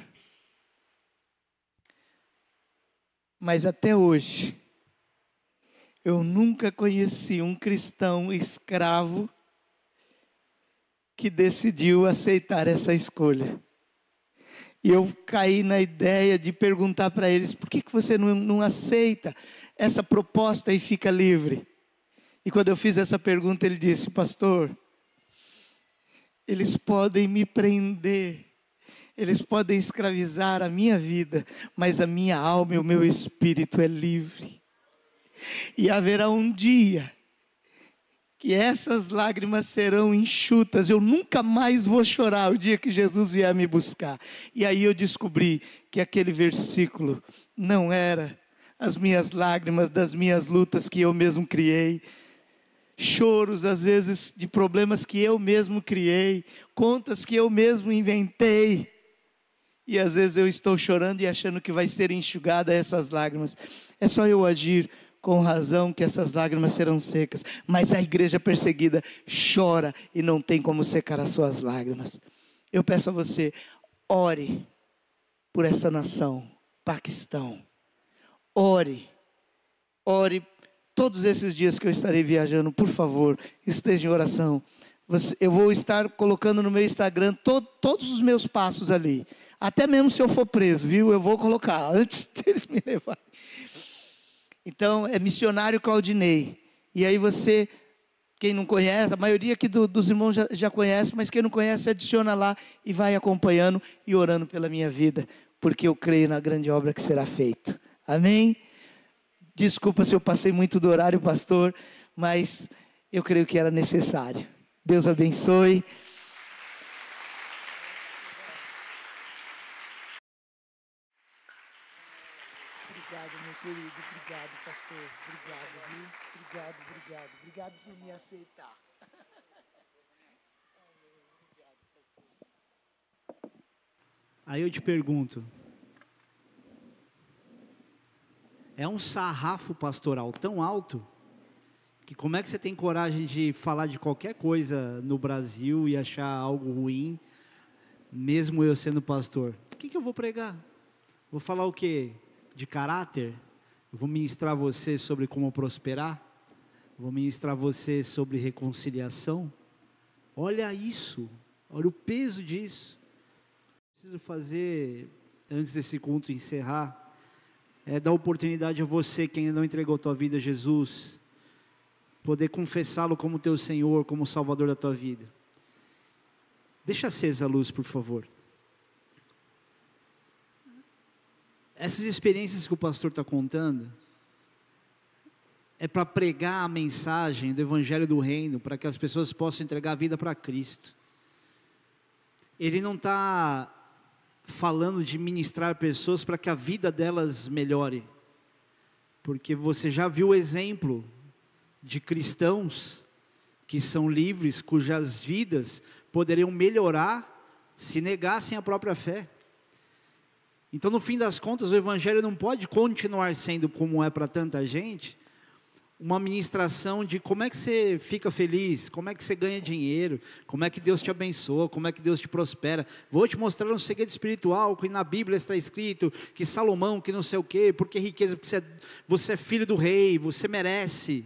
Mas até hoje, eu nunca conheci um cristão escravo que decidiu aceitar essa escolha. E eu caí na ideia de perguntar para eles: por que, que você não, não aceita essa proposta e fica livre? E quando eu fiz essa pergunta, ele disse: pastor, eles podem me prender, eles podem escravizar a minha vida, mas a minha alma e o meu espírito é livre. E haverá um dia que essas lágrimas serão enxutas, eu nunca mais vou chorar o dia que Jesus vier me buscar. E aí eu descobri que aquele versículo não era as minhas lágrimas das minhas lutas que eu mesmo criei, choros às vezes de problemas que eu mesmo criei, contas que eu mesmo inventei, e às vezes eu estou chorando e achando que vai ser enxugada essas lágrimas. É só eu agir com razão que essas lágrimas serão secas. Mas a igreja perseguida chora e não tem como secar as suas lágrimas. Eu peço a você, ore por essa nação, Paquistão. Ore, ore todos esses dias que eu estarei viajando, por favor, esteja em oração. Você, eu vou estar colocando no meu Instagram to, todos os meus passos ali. Até mesmo se eu for preso, viu? Eu vou colocar antes deles me levarem. Então, é missionário Claudinei. E aí você, quem não conhece, a maioria aqui do, dos irmãos já, já conhece, mas quem não conhece, adiciona lá e vai acompanhando e orando pela minha vida, porque eu creio na grande obra que será feita. Amém? Desculpa se eu passei muito do horário, pastor, mas eu creio que era necessário. Deus abençoe. Obrigado, meu querido. Obrigado, pastor. Obrigado, viu? Obrigado, obrigado. Obrigado por me aceitar. Aí eu te pergunto, é um sarrafo pastoral tão alto que como é que você tem coragem de falar de qualquer coisa no Brasil e achar algo ruim, mesmo eu sendo pastor? O que, que eu vou pregar? Vou falar o quê? De caráter? Vou ministrar você sobre como prosperar? Vou ministrar você sobre reconciliação? Olha isso, olha o peso disso. Preciso fazer, antes desse culto encerrar, é dar oportunidade a você que ainda não entregou a tua vida a Jesus, poder confessá-lo como teu Senhor, como Salvador da tua vida. Deixa acesa a luz, por favor. Essas experiências que o pastor está contando, é para pregar a mensagem do Evangelho do Reino, para que as pessoas possam entregar a vida para Cristo. Ele não está falando de ministrar pessoas para que a vida delas melhore, porque você já viu o exemplo de cristãos que são livres, cujas vidas poderiam melhorar se negassem a própria fé. Então, no fim das contas, o Evangelho não pode continuar sendo, como é para tanta gente, uma ministração de como é que você fica feliz, como é que você ganha dinheiro, como é que Deus te abençoa, como é que Deus te prospera. Vou te mostrar um segredo espiritual, que na Bíblia está escrito, que Salomão, que não sei o quê, porque riqueza, porque você é, você é filho do rei, você merece.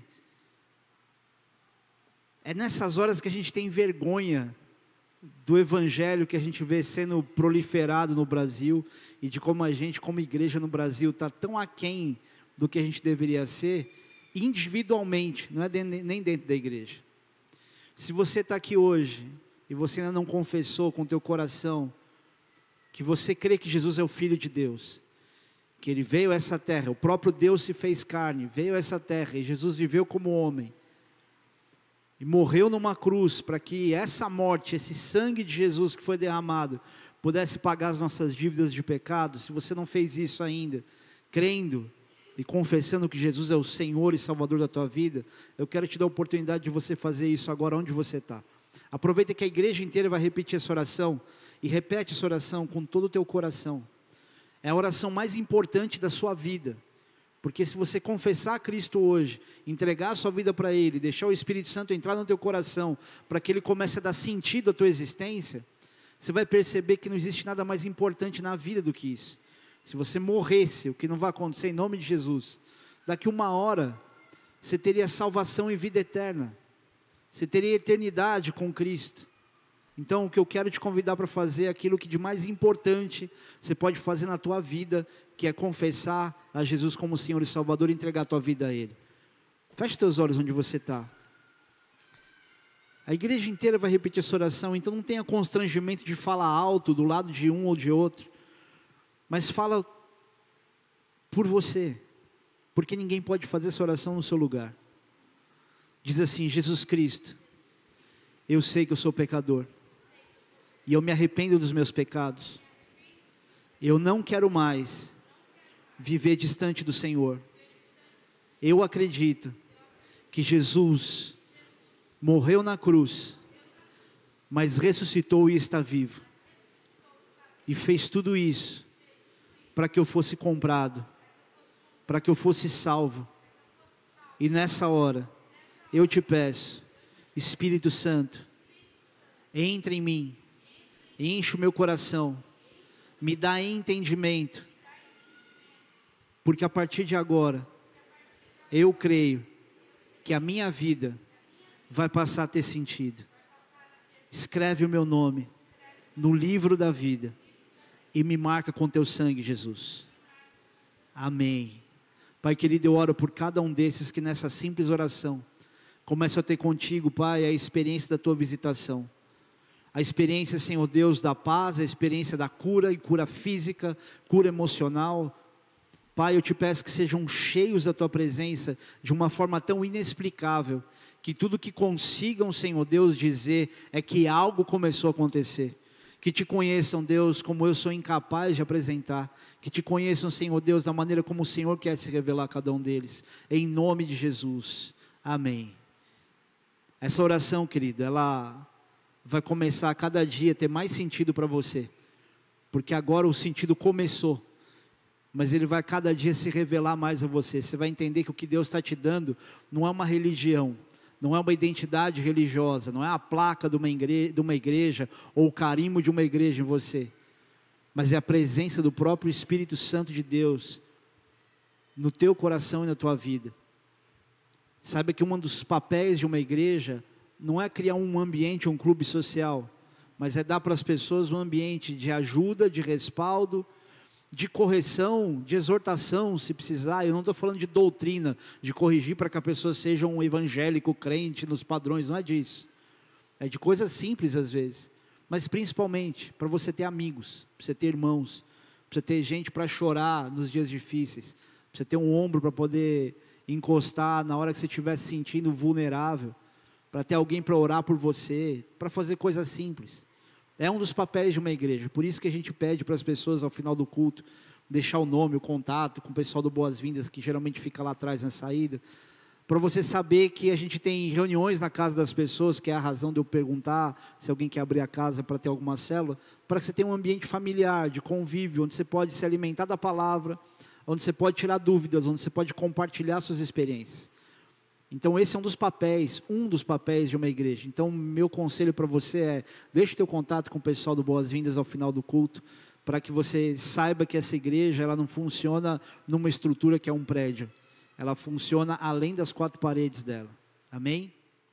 É nessas horas que a gente tem vergonha do Evangelho que a gente vê sendo proliferado no Brasil, e de como a gente, como igreja no Brasil, está tão aquém do que a gente deveria ser, individualmente, não é dentro, nem dentro da igreja. Se você está aqui hoje, e você ainda não confessou com o teu coração, que você crê que Jesus é o Filho de Deus, que Ele veio a essa terra, o próprio Deus se fez carne, veio a essa terra, e Jesus viveu como homem, e morreu numa cruz, para que essa morte, esse sangue de Jesus que foi derramado, pudesse pagar as nossas dívidas de pecado. Se você não fez isso ainda, crendo e confessando que Jesus é o Senhor e Salvador da tua vida, eu quero te dar a oportunidade de você fazer isso agora onde você está. Aproveita que a igreja inteira vai repetir essa oração, e repete essa oração com todo o teu coração. É a oração mais importante da sua vida, porque se você confessar Cristo hoje, entregar a sua vida para Ele, deixar o Espírito Santo entrar no teu coração, para que Ele comece a dar sentido à tua existência, você vai perceber que não existe nada mais importante na vida do que isso. Se você morresse, o que não vai acontecer em nome de Jesus, daqui uma hora, você teria salvação e vida eterna, você teria eternidade com Cristo. Então o que eu quero te convidar para fazer é aquilo que de mais importante você pode fazer na tua vida, que é confessar a Jesus como Senhor e Salvador e entregar a tua vida a Ele. Feche teus olhos onde você está. A igreja inteira vai repetir essa oração, então não tenha constrangimento de falar alto do lado de um ou de outro, mas fala por você, porque ninguém pode fazer essa oração no seu lugar. Diz assim: Jesus Cristo, eu sei que eu sou pecador, e eu me arrependo dos meus pecados, eu não quero mais viver distante do Senhor. Eu acredito que Jesus morreu na cruz, mas ressuscitou e está vivo, e fez tudo isso para que eu fosse comprado, para que eu fosse salvo. E nessa hora eu te peço, Espírito Santo, entra em mim, enche o meu coração, me dá entendimento, porque a partir de agora eu creio que a minha vida vai passar a ter sentido. Escreve o meu nome no livro da vida e me marca com teu sangue, Jesus. Amém. Pai querido, eu oro por cada um desses que nessa simples oração começam a ter contigo, Pai, a experiência da tua visitação, a experiência, Senhor Deus, da paz, a experiência da cura, e cura física, cura emocional. Pai, eu te peço que sejam cheios da tua presença de uma forma tão inexplicável, que tudo que consigam, Senhor Deus, dizer é que algo começou a acontecer. Que te conheçam, Deus, como eu sou incapaz de apresentar. Que te conheçam, Senhor Deus, da maneira como o Senhor quer se revelar a cada um deles. Em nome de Jesus. Amém. Essa oração, querido, ela vai começar a cada dia a ter mais sentido para você. Porque agora o sentido começou. Mas ele vai cada dia se revelar mais a você. Você vai entender que o que Deus está te dando não é uma religião, não é uma identidade religiosa, não é a placa de uma, igreja, de uma igreja, ou o carimbo de uma igreja em você, mas é a presença do próprio Espírito Santo de Deus no teu coração e na tua vida. Saiba que um dos papéis de uma igreja não é criar um ambiente, um clube social, mas é dar para as pessoas um ambiente de ajuda, de respaldo, de correção, de exortação, se precisar. Eu não estou falando de doutrina, de corrigir para que a pessoa seja um evangélico crente nos padrões, não é disso. É de coisas simples às vezes, mas principalmente para você ter amigos, para você ter irmãos, para você ter gente para chorar nos dias difíceis, para você ter um ombro para poder encostar na hora que você estiver se sentindo vulnerável, para ter alguém para orar por você, para fazer coisas simples. É um dos papéis de uma igreja. Por isso que a gente pede para as pessoas ao final do culto deixar o nome, o contato com o pessoal do Boas-Vindas, que geralmente fica lá atrás na saída, para você saber que a gente tem reuniões na casa das pessoas, que é a razão de eu perguntar se alguém quer abrir a casa para ter alguma célula, para que você tenha um ambiente familiar, de convívio, onde você pode se alimentar da palavra, onde você pode tirar dúvidas, onde você pode compartilhar suas experiências. Então esse é um dos papéis, um dos papéis de uma igreja. Então meu conselho para você é, deixe teu contato com o pessoal do Boas-Vindas ao final do culto, para que você saiba que essa igreja, ela não funciona numa estrutura que é um prédio, ela funciona além das quatro paredes dela. Amém?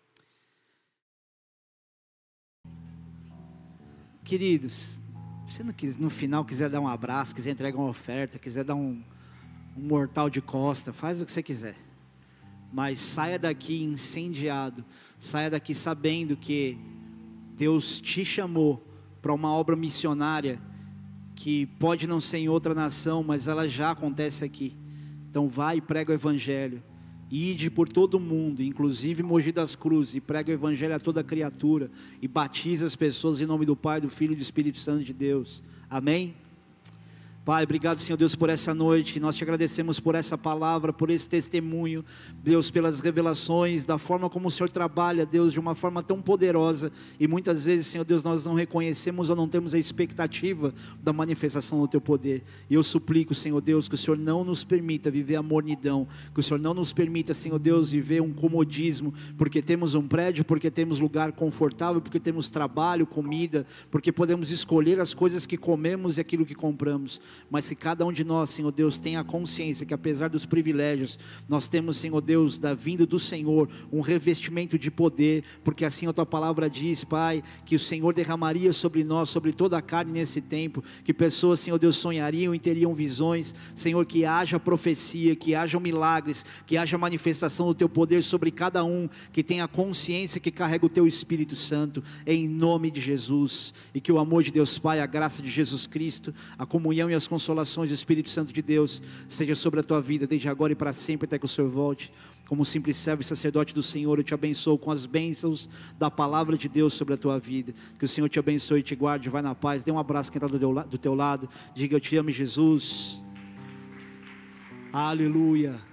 Queridos, se você não quiser, no final quiser dar um abraço, quiser entregar uma oferta, quiser dar um, um mortal de costa, faz o que você quiser. Mas saia daqui incendiado, saia daqui sabendo que Deus te chamou para uma obra missionária, que pode não ser em outra nação, mas ela já acontece aqui. Então vai e prega o evangelho, ide por todo o mundo, inclusive Mogi das Cruzes, e prega o evangelho a toda criatura, e batiza as pessoas em nome do Pai, do Filho e do Espírito Santo de Deus. Amém? Pai, obrigado, Senhor Deus, por essa noite. Nós te agradecemos por essa palavra, por esse testemunho, Deus, pelas revelações, da forma como o Senhor trabalha, Deus, de uma forma tão poderosa. E muitas vezes, Senhor Deus, nós não reconhecemos ou não temos a expectativa da manifestação do teu poder. E eu suplico, Senhor Deus, que o Senhor não nos permita viver a mornidão, que o Senhor não nos permita, Senhor Deus, viver um comodismo, porque temos um prédio, porque temos lugar confortável, porque temos trabalho, comida, porque podemos escolher as coisas que comemos e aquilo que compramos. Mas que cada um de nós, Senhor Deus, tenha a consciência que apesar dos privilégios, nós temos, Senhor Deus, da vinda do Senhor, um revestimento de poder, porque assim a tua palavra diz, Pai, que o Senhor derramaria sobre nós, sobre toda a carne nesse tempo, que pessoas, Senhor Deus, sonhariam e teriam visões, Senhor, que haja profecia, que haja milagres, que haja manifestação do teu poder sobre cada um, que tenha consciência que carrega o teu Espírito Santo, em nome de Jesus, e que o amor de Deus Pai, a graça de Jesus Cristo, a comunhão e as consolações do Espírito Santo de Deus seja sobre a tua vida desde agora e para sempre, até que o Senhor volte. Como simples servo e sacerdote do Senhor, eu te abençoo com as bênçãos da palavra de Deus sobre a tua vida. Que o Senhor te abençoe e te guarde. Vai na paz. Dê um abraço quem está do teu, do teu lado. Diga: eu te amo, Jesus. Aleluia.